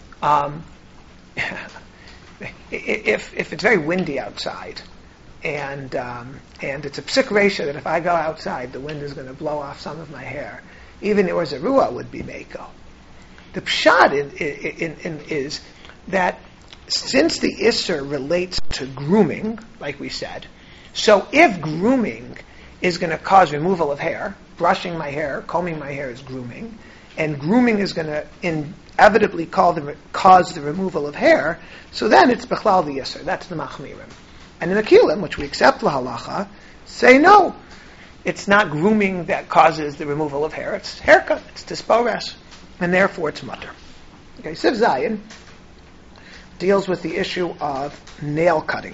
If it's very windy outside, and it's a psik reisha that if I go outside, the wind is going to blow off some of my hair, even the Or Zarua would be meko. The pshat is that since the Isser relates to grooming, like we said, so if grooming is going to cause removal of hair. Brushing my hair, combing my hair is grooming. And grooming is going to inevitably cause the removal of hair. So then it's Bechlal v'Yisr. That's the Machmirim. And the Mekilim, which we accept lahalacha, say no. It's not grooming that causes the removal of hair. It's haircut. It's tispores. And therefore it's mutter. Okay, Siv Zayin deals with the issue of nail cutting.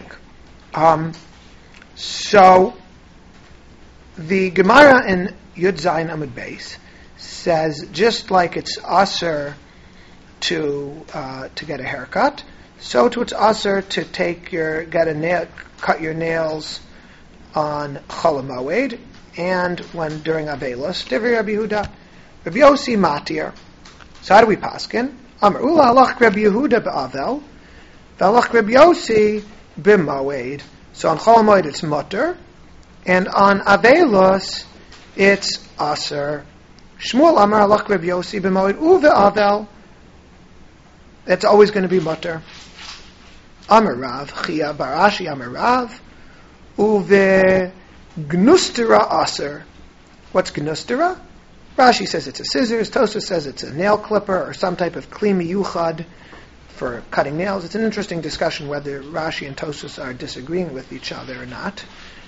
So the Gemara in Yud Zayin Amud Beis says just like it's aser to get a haircut, so too it's aser to cut your nails on Chol HaMoed and when during Avelos. Divrei Rabbi Yehuda, Rabbi Yossi matir. So how do we paskin? Amar Ula halach Rabbi Yehuda be'avel, v'halach Rabbi Yossi b'moed. So on Chol HaMoed it's mutter, and on Avelos it's aser. Shmuel Amar halach Rabbi Yossi b'moed uve'avel. That's always going to be mutter. Amar Rav Chia Barashi Amar Rav uve gnustera aser. What's gnustera? Rashi says it's a scissors. Tosfos says it's a nail clipper or some type of kli miyuchad for cutting nails. It's an interesting discussion whether Rashi and Tosfos are disagreeing with each other or not.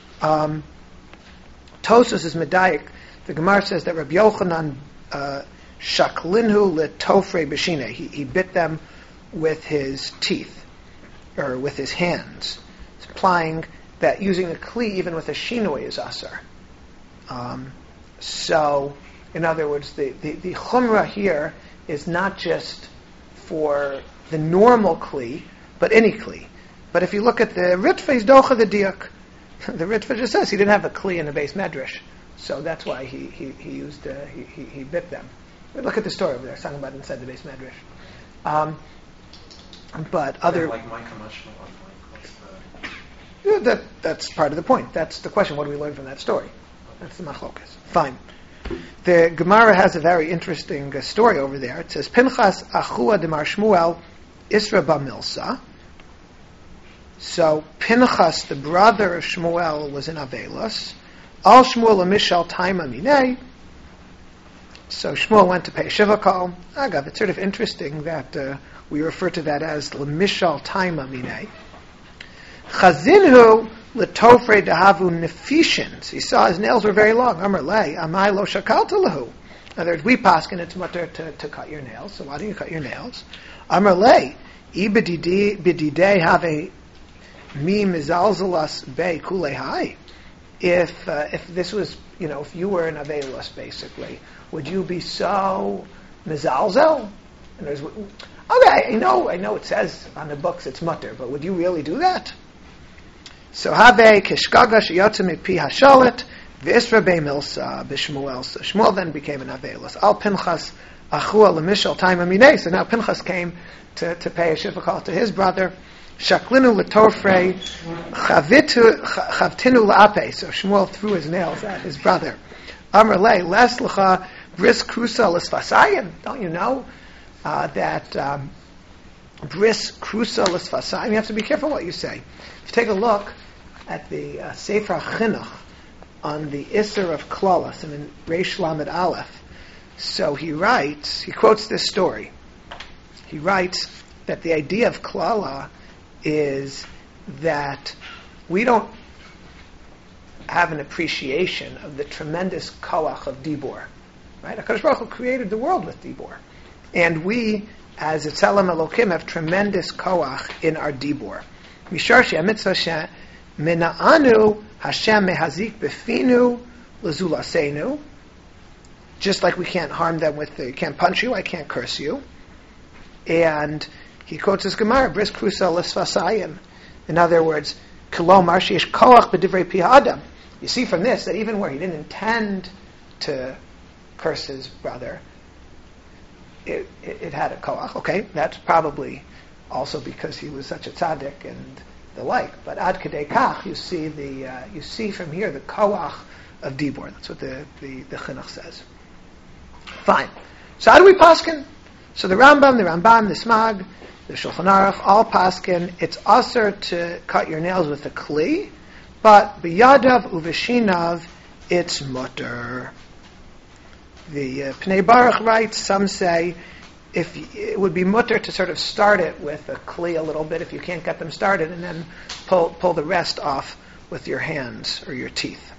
Tosfos is medayik. The Gemara says that Rabbi Yochanan shaklinhu letofrei b'shine. He bit them with his teeth or with his hands, implying that using a kli even with a shinoi is asar. So, in other words, the chumrah here is not just for the normal kli, but any kli. But if you look at the Ritva, docha the diak. The Ritva just says he didn't have a kli in the base medrash, so that's why he used he bit them. But look at the story over there. It's talking about inside the base medrash. But other like my commercial, what's the... that's part of the point. That's the question. What do we learn from that story? That's the machlokas. Fine. The Gemara has a very interesting story over there. It says, Pinchas achua demar Shmuel Isra b'milsa. So Pinchas, the brother of Shmuel, was in Avelos. Al Shmuel amishal taima minei. So Shmuel went to pay Shiva call. Agav, it's sort of interesting that we refer to that as l'mishal taima minei. Chazinhu L'tofrei dahavu nefishin. He saw his nails were very long. Amar lei, amai lo shakalta lahu. In other words, we paskin it's mutter to cut your nails. So why do you cut your nails? Amar lei, I bididei have a mi mizalzalas be kulei hai. If this was, if you were in Avelos, basically, would you be so mizalzel? Okay, I know it says on the books it's mutter, but would you really do that? So have kishkaga sheyotze mipi hashalet v'isra be'milsa b'Shmuel. So Shmuel then became an Avelos. Al Pinchas achua l'mishal taima minei. So now Pinchas came to pay a shivakal to his brother. Shaklinu l'tofrei chavtinu la'ape. So Shmuel threw his nails at his brother. Amar lei les l'cha bris krusa l'sfasayim. Don't you know that bris krusa l'sfasayim? You have to be careful what you say. If you take a look at the Sefer Chinuch on the Isser of Klalas and in Reish Lamed Aleph, so he quotes this story. He writes that the idea of Klala is that we don't have an appreciation of the tremendous koach of Dibor. Right? HaKadosh Baruch Hu created the world with Dibor. And we, as Etzelem Elokim, have tremendous koach in our Dibor. Mishar she'amitzvah she'mina'anu Hashem mehazik befinu lezulasenu. Just like we can't harm them can't punch you, I can't curse you. And he quotes this Gemara, bris krusa lesfasayim. In other words, kilo marshish koach b'divrei pi ha'adam. You see from this that even where he didn't intend to curse his brother, it had a koach. Okay, that's probably also because he was such a tzaddik and the like. But ad kedei kach, you see from here the koach of Dibor. That's what the Chinuch says. Fine. So how do we paskin? So the Rambam, the Smag, the Shulchan Aruch, all paskin. It's aser to cut your nails with a kli, but b'yadav uveshinav it's mutter. The Pnei Baruch writes, some say, if it would be mutter to sort of start it with a kli a little bit if you can't get them started, and then pull the rest off with your hands or your teeth.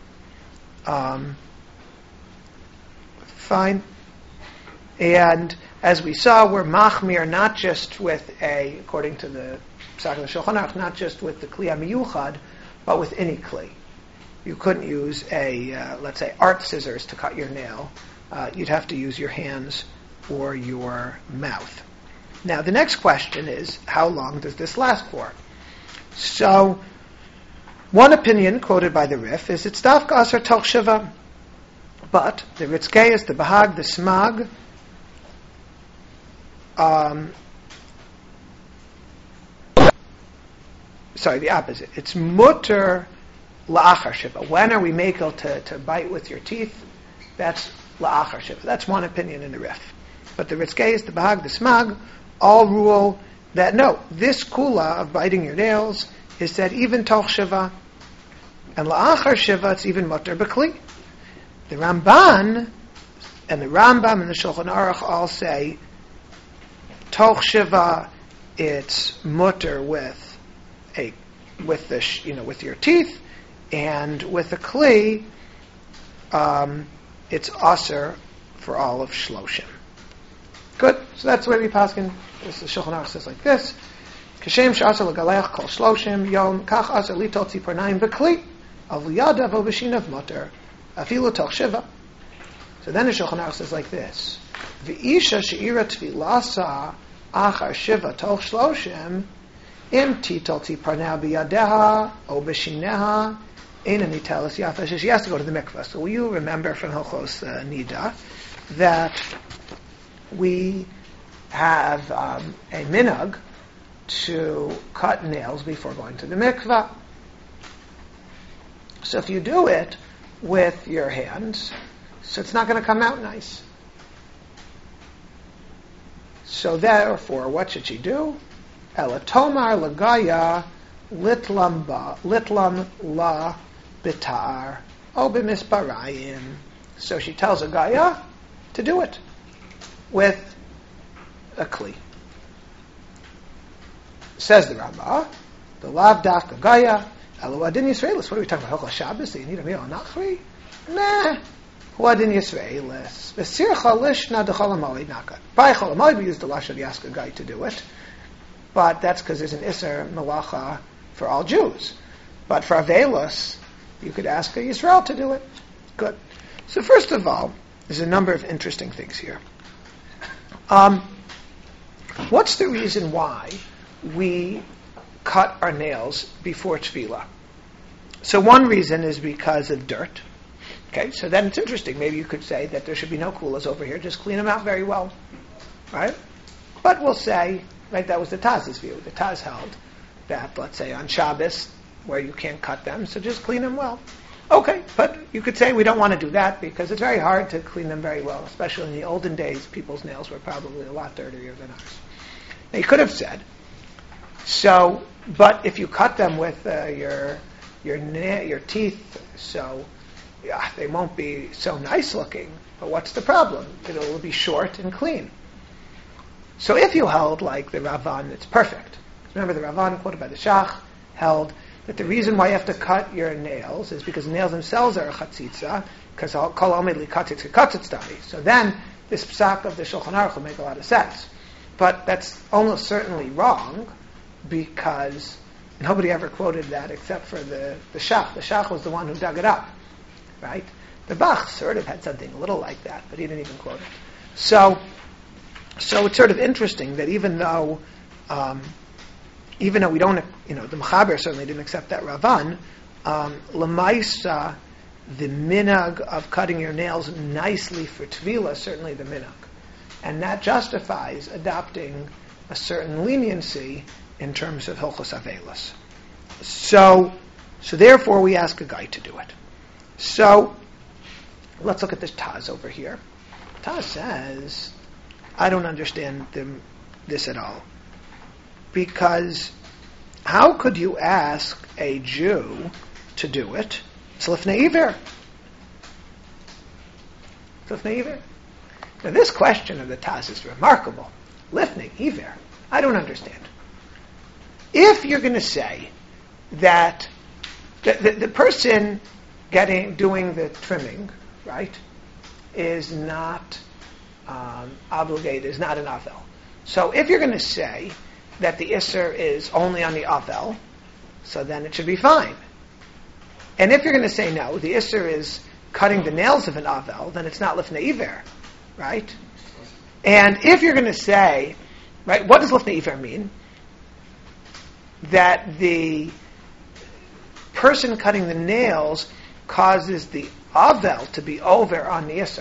Fine. And as we saw, we're machmir not just with according to the Psak of the Shulchan Aruch, not just with the kli hamiyuchad, but with any kli. You couldn't use let's say, art scissors to cut your nail. You'd have to use your hands or your mouth. Now, the next question is, how long does this last for? So, one opinion quoted by the Rif is it's dafka asar toch shiva, but the Ritzkeis, the Bahag, the Smag, the opposite. It's mutter la'achar shiva. When are we makel to bite with your teeth? That's la'achar shiva. That's one opinion in the Rif. But the Ritzkeis, the Bahag, the Smag, all rule that no, this kula of biting your nails is said even toch shiva, and la'achar shiva it's even mutter b'kli. The Ramban and the Rambam and the Shulchan Aruch all say toch shiva it's mutter with your teeth, and with a kli it's aser for all of shloshim. Good. So that's the way we paskin. The Shulchan Aruch says like this: Kashem she'aser l'galeach kol shloshim yom kach aser litol tziparnayim v'kli av liyadav o b'shinav mutter afilu toch shiva. So then the Shulchan Aruch says like this: V'isha she'ira tvilasa achar shiva toch shloshim im titol tziparnayim biyadeha o b'shineha ein anitelas yafa. She has to go to the mikvah. So will you remember from Hilchos Nida that we have a minhag to cut nails before going to the mikvah. So if you do it with your hands, so it's not going to come out nice. So therefore, what should she do? Elatomar lagaya litlam la bitar o b'misparayim. So she tells a gaya to do it with a kli. Says the Rambam, the lav dafka gaya, eloadin Yisraelis. What are we talking about? Hilchos Shabbos? Do you need a meal on Nachri? Nah. Huadin Yisraelis. V'sircha lishna d'chol ha'moed nakat. By chol ha'moed we use the lashon yaska guy to do it, but that's because there's an iser malacha for all Jews. But for Avelos, you could ask a Yisrael to do it. Good. So first of all, there's a number of interesting things here. What's the reason why we cut our nails before tefillah? So one reason is because of dirt. Okay, so then it's interesting. Maybe you could say that there should be no kulas over here. Just clean them out very well, right? But we'll say, right, that was the Taz's view. The Taz held that, let's say, on Shabbos, where you can't cut them, so just clean them well. Okay, but you could say we don't want to do that because it's very hard to clean them very well, especially in the olden days. People's nails were probably a lot dirtier than ours. Now, you could have said, so, but if you cut them with your teeth, so yeah, they won't be so nice looking. But what's the problem? It'll be short and clean. So if you held like the Ravan, it's perfect. Remember the Ravan quoted by the Shach held that the reason why you have to cut your nails is because the nails themselves are a chatzitza, because kol omid li katzitz katzitztari. So then this psak of the Shulchan Aruch will make a lot of sense. But that's almost certainly wrong, because nobody ever quoted that except for the Shach. The Shach was the one who dug it up, right? The Bach sort of had something a little like that, but he didn't even quote it. So it's sort of interesting that even though we don't, the Mechaber certainly didn't accept that Ravan, Lamaisa, the minhag of cutting your nails nicely for Tvila, certainly the minhag. And that justifies adopting a certain leniency in terms of Hilchos Avelos. So therefore we ask a guy to do it. So let's look at this Taz over here. Taz says, I don't understand this at all. Because how could you ask a Jew to do it? It's lifnei iver. Lifnei Iver? Now this question of the Taz is remarkable. Lifnei Iver? I don't understand. If you're going to say that the person doing the trimming, right, is not obligated, is not an avel. So if you're going to say that the Isser is only on the avel, so then it should be fine. And if you're going to say no, the Isser is cutting the nails of an avel, then it's not Lifnei Iver, right? And if you're going to say, right, what does Lifnei Iver mean? That the person cutting the nails causes the avel to be over on the Isser.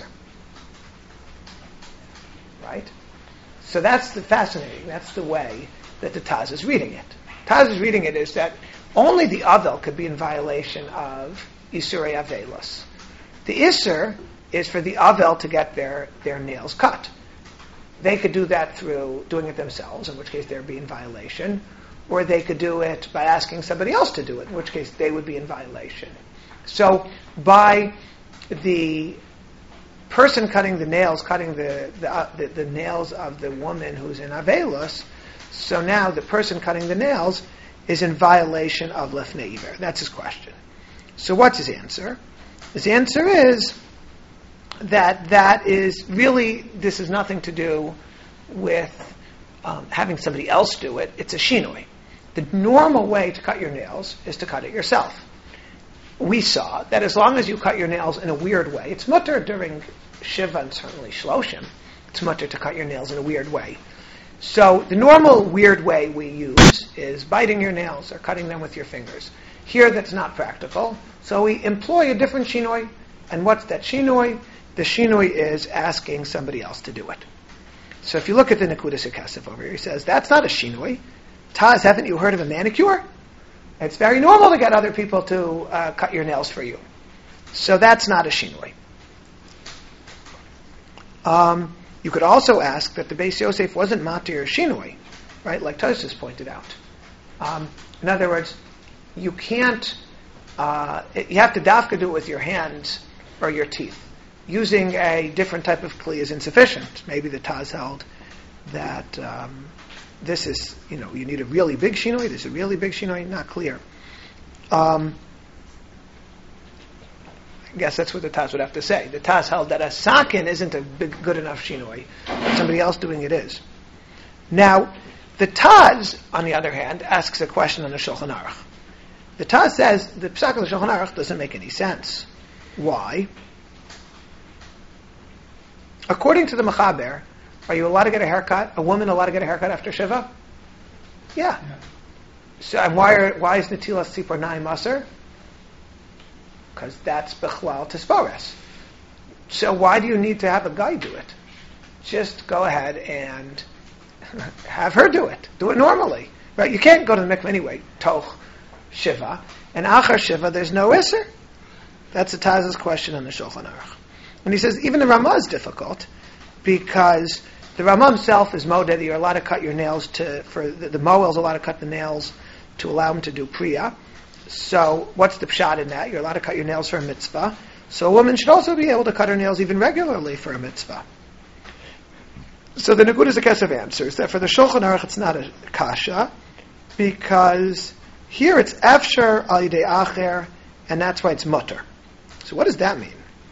Right? So that's the fascinating, that's the way that the Taz is reading it. Taz is reading it is that only the avel could be in violation of Isurei Avelos. The Isser is for the avel to get their nails cut. They could do that through doing it themselves, in which case they'd be in violation, or they could do it by asking somebody else to do it, in which case they would be in violation. So by the person cutting the nails, cutting the nails of the woman who's in Avelos, so now the person cutting the nails is in violation of Lifnei Iver. That's his question. So what's his answer? His answer is that is really, this has nothing to do with having somebody else do it. It's a shinoi. The normal way to cut your nails is to cut it yourself. We saw that as long as you cut your nails in a weird way, it's mutter during Shiva and certainly Shloshim, it's mutter to cut your nails in a weird way. So the normal weird way we use is biting your nails or cutting them with your fingers. Here that's not practical, so we employ a different shinoi. And what's that shinoi? The shinoi is asking somebody else to do it. So if you look at the Nekudas HaKesef over here, he says, that's not a shinoi. Taz, haven't you heard of a manicure? It's very normal to get other people to cut your nails for you. So that's not a shinoi. You could also ask that the Beis Yosef wasn't matir shinoi, right? Like Tosfos pointed out. In other words, you can't. You have to dafka do it with your hands or your teeth. Using a different type of kli is insufficient. Maybe the Taz held that this is, you need a really big shinoi. There's a really big shinoi. Not clear. I guess that's what the Taz would have to say. The Taz held that a sakin isn't a good enough shinoi, but somebody else doing it is. Now, the Taz, on the other hand, asks a question on the Shulchan Aruch. The Taz says the Psak of the Shulchan Aruch doesn't make any sense. Why? According to the Mechaber, are you allowed to get a haircut? A woman allowed to get a haircut after Shiva? Yeah. So, and why is Netilas Tzipor Nai Maser? Because that's Bechlal Tispores. So why do you need to have a guy do it? Just go ahead and have her do it. Do it normally. Right? You can't go to the mikveh anyway. Toch Shiva. And Achar Shiva, there's no Isser. That's the Taz's question on the Shulchan Aruch. And he says, even the Ramah is difficult, because the Ramah himself is modeh that you're allowed to cut your nails the Moel is allowed to cut the nails to allow him to do Priya. So what's the pshat in that? You're allowed to cut your nails for a mitzvah. So a woman should also be able to cut her nails even regularly for a mitzvah. So the Nekudas HaKesef answers that for the Shulchan Aruch it's not a kasha, because here it's afshar al yidei acher, and that's why it's mutter. So what does that mean?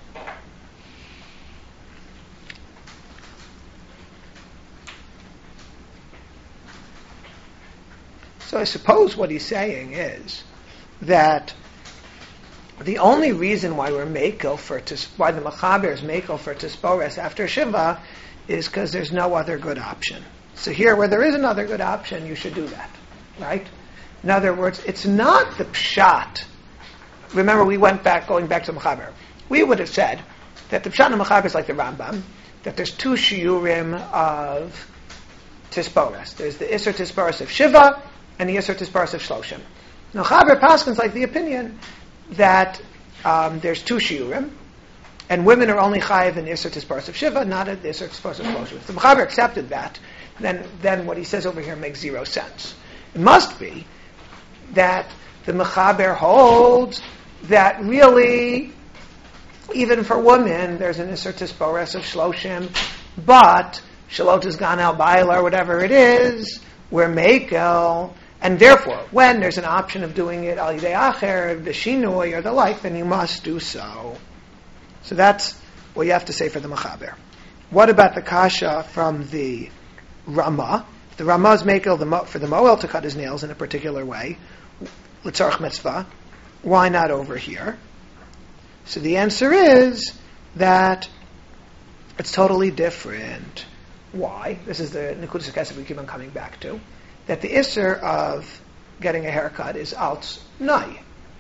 So I suppose what he's saying is that the only reason why we're mekel why the Mechaber is mekel for Tispores after Shiva is because there's no other good option. So here, where there is another good option, you should do that, right? In other words, it's not the pshat. Remember, going back to Mechaber. We would have said that the pshat in Mechaber is like the Rambam, that there's two shiurim of Tispores. There's the Isser Tispores of Shiva and the Isser Tispores of Shloshim. Now, Chaber Paskin's like the opinion that there's two shiurim, and women are only chayiv in Isser Tispores of Shiva, not in the Isser Tispores of Shloshim. If the Chaber accepted that, then what he says over here makes zero sense. It must be that the Mechaber holds that really even for women, there's an Isser Tisboris of Shloshim, but Shalot is Gan al Baila or whatever it is, we're Mekel, and therefore, when there's an option of doing it Al Yidei Acher, the Shinoi or the like, then you must do so. So that's what you have to say for the Mechaber. What about the Kasha from the Ramah? If the Ramah is Mekel for the Moel to cut his nails in a particular way, L'tzarech Mitzvah, why not over here? So the answer is that it's totally different. Why? This is the Nekudas HaKesef we keep on coming back to. That the Isser of getting a haircut is Altz Nai.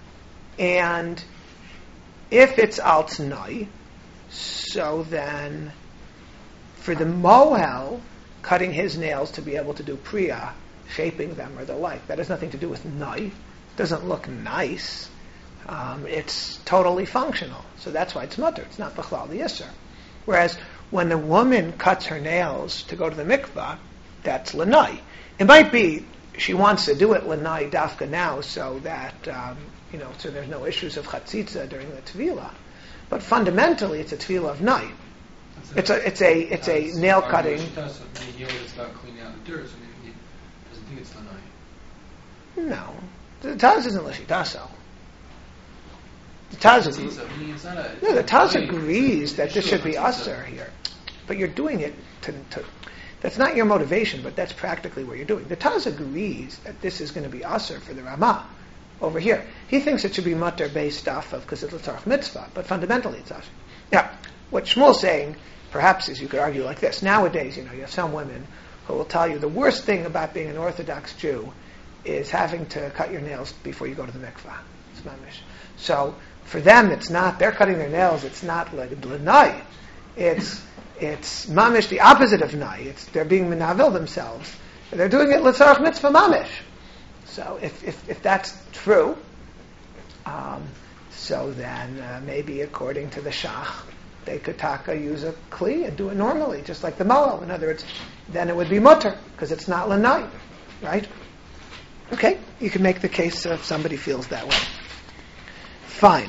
And if it's Altz Nai, so then for the Mohel, cutting his nails to be able to do Priya, shaping them or the like, that has nothing to do with Nai. It doesn't look nice. It's totally functional. So that's why it's mutter. It's not Bechlal the Isser. Whereas when the woman cuts her nails to go to the mikvah, that's Lanai. It might be she wants to do it Lanai Dafka now so that, so there's no issues of Chatzitza during the Tevilah. But fundamentally, it's a Tevilah of Nai. It's a nail cutting. Maybe it's about cleaning out the dirt, so maybe he doesn't think it's Lanai. No. The Taz isn't Lashitaso. The Taz agrees that this should be Aser here. But you're doing it to that's not your motivation, but that's practically what you're doing. The Taz agrees that this is going to be Aser for the Ramah over here. He thinks it should be Mutter based off of because it's L'tzarech Mitzvah, but fundamentally it's Aser. Now, what Shmuel's saying, perhaps, is you could argue like this. Nowadays, you have some women who will tell you the worst thing about being an Orthodox Jew is having to cut your nails before you go to the mikvah. It's mamish. So for them, it's not. They're cutting their nails. It's not like l'nai. It's mamish, the opposite of nai. They're being menavil themselves. They're doing it l'tzarech mitzvah mamish. So if that's true, so then maybe according to the shach, they could use a kli and do it normally, just like the moel. In other words, then it would be mutter because it's not l'nai, right? Okay, you can make the case if somebody feels that way. Fine.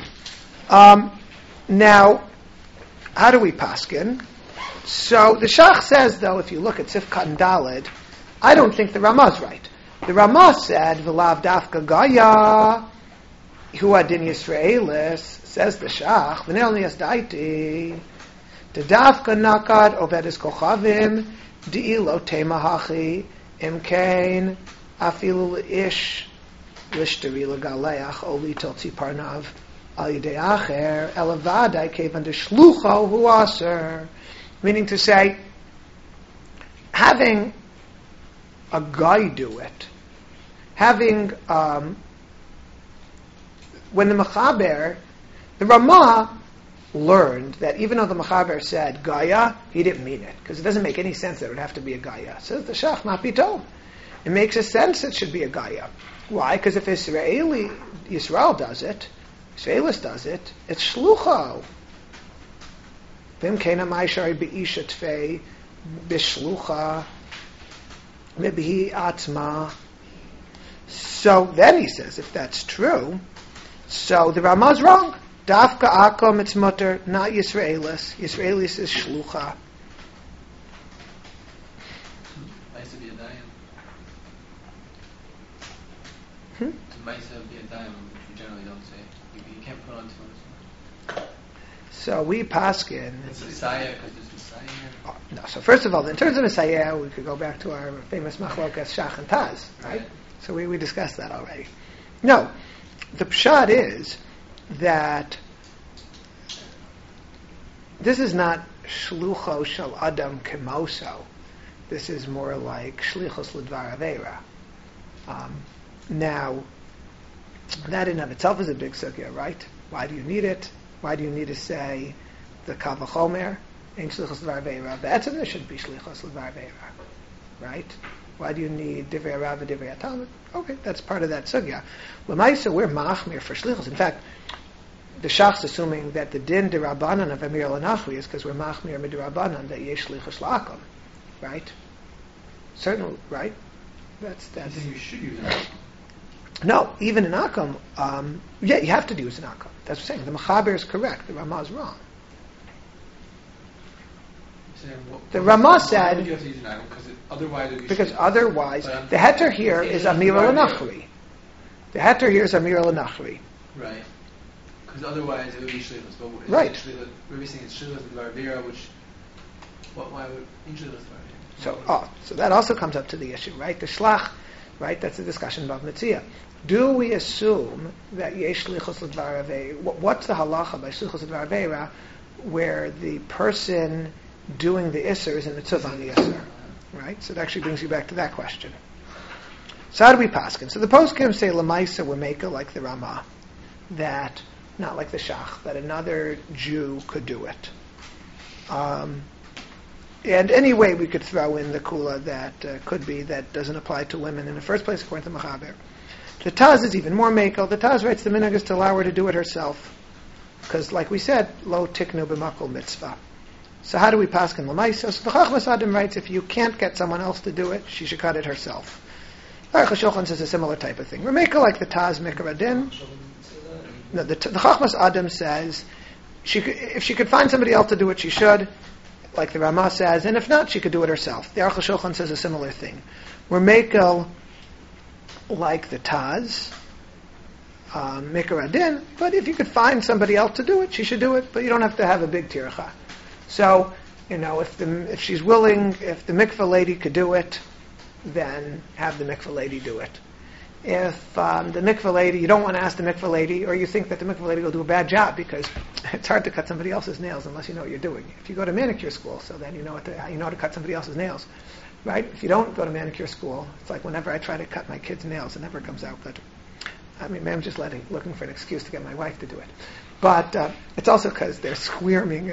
Now, how do we paskin? So the Shach says, though, if you look at Sifkat and Daled, I don't think the Ramah's right. The Ramah said, "V'lav dafka gaya hu adin Yisraelis," says the Shach, "V'nei nias daiti the dafka nakad ovedis kochavim di'ilo temahachi imkain." Afilu ish lishtari legaleach oli totzi parnav al yidei acher elavadai kevan de shlucho hu aser. Meaning to say, having a guy do it, having when the Mechaber, the Ramah learned that even though the Mechaber said Gaya, he didn't mean it because it doesn't make any sense that it would have to be a Gaya. Says the Shach, not be told. It makes a sense it should be a Gaya. Why? Because if Yisrael does it, Israelis does it, it's Shlucho. V'imkein ha'mayshari be'isha tfei b'shlucha mibihi atzma. So then he says, if that's true, so the Ramah's wrong. Dafka akom it's mutter, not Yisraelis. Yisraelis is Shlucha. Can't put on too much. So we paskin. It's Messiah because there's Messiah here. No. So first of all, in terms of Messiah, we could go back to our famous machlokas Shach and Taz, right? So we discussed that already. No, the pshat is that this is not shlucho shel adam kemoso. This is more like shlichos l'dvar aveira. Now, that in and of itself is a big sugya, right? Why do you need it? Why do you need to say the kavachomer in shlichos l'dvar aveira? That's there should be shlichos l'dvar aveira, right? Why do you need divrei Rav and divrei Talmud? Okay, that's part of that sugya. L'maisa, we're machmir for shlichos. In fact, the Shach's assuming that the din derabanan of Amir Lanachri is because we're machmir midirabanan that yesh shlichos la'akom, right? Certainly, right? That's. You should use that. No, even in Akum, yeah, you have to use an Akum. That's what I'm saying. The Mechaber is correct. The Ramah is wrong. The Ramah said, you have to use an Akum? Because otherwise, the heter here is Amira L'Nachri. The heter here is Amira L'Nachri. Right. Because otherwise it would be Shlichus. But right. We're saying it's Shlichus Dvar Bira, which, why would Shlichus Dvar Bira? So that also comes up to the issue, right? The Shlach, right? That's the discussion about Mitzvah. Do we assume that Yesh Shlichus L'Dvar Aveira? What's the halacha by Shlichus L'Dvar Aveira, where the person doing the Isser is in the Mitzvah on the Isser? Right? So it actually brings you back to that question. So how do we paskin? So the poskim say Lamaisa were maker like the Ramah, that, not like the Shach, that another Jew could do it. And any way we could throw in the Kula that could be that doesn't apply to women in the first place, according to Mechaber. The Taz is even more makel. The Taz writes the minhag is to allow her to do it herself. Because, like we said, lo tiknu b'makol mitzvah. So how do we paskin l'maisa? So the Chachmas Adam writes, if you can't get someone else to do it, she should cut it herself. Aruch HaShulchan says a similar type of thing. Remeka like the Taz Mikra Adin. No, the Chachmas Adam says, if she could find somebody else to do it, she should, like the Ramah says, and if not, she could do it herself. The Aruch HaShulchan says a similar thing. Remeka like the Taz, Mikra Adin, but if you could find somebody else to do it, she should do it, but you don't have to have a big tircha. So, if she's willing, if the mikveh lady could do it, then have the mikveh lady do it. If the mikveh lady, you don't want to ask the mikveh lady, or you think that the mikveh lady will do a bad job because it's hard to cut somebody else's nails unless you know what you're doing. If you go to manicure school, so then you know how to cut somebody else's nails, right? If you don't go to manicure school, it's like whenever I try to cut my kids' nails, it never comes out good. I mean, I'm just looking for an excuse to get my wife to do it. But it's also because they're squirming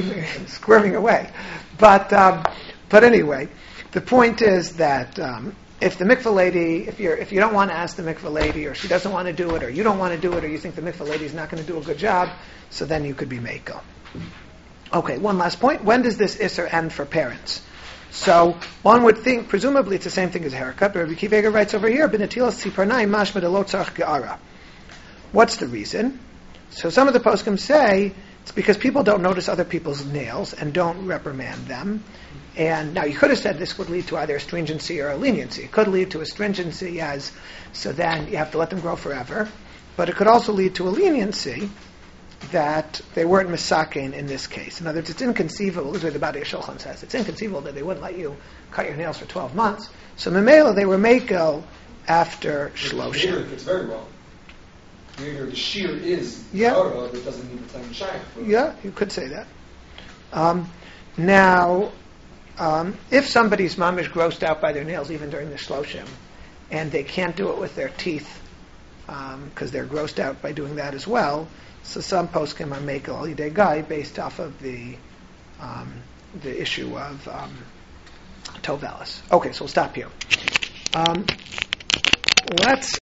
away. But anyway, the point is that if the mikveh lady, if you don't want to ask the mikveh lady, or she doesn't want to do it, or you don't want to do it, or you think the mikveh lady is not going to do a good job, so then you could be meiko. Okay, one last point. When does this isser end for parents? So one would think, presumably, it's the same thing as a haircut. But Rabbi Kiva writes over here, "B'netilas tziparnayim mashma de lo tzarich ge'ara." What's the reason? So some of the poskim say it's because people don't notice other people's nails and don't reprimand them. And now you could have said this would lead to either a stringency or a leniency. It could lead to a stringency so then you have to let them grow forever. But it could also lead to a leniency that they weren't misakein in this case. In other words, it's inconceivable, this is what the Badei Shulchan says, it's inconceivable that they wouldn't let you cut your nails for 12 months. So Memela, they were mekel after Shloshim. It's very wrong. The shear is but it doesn't mean the time shayach. Yeah, you could say that. Now, if somebody's mom is grossed out by their nails even during the Shloshim, and they can't do it with their teeth because they're grossed out by doing that as well, so some poskim are mekel al yidei gai based off of the issue of Tovelis. Okay, so we'll stop here. Let's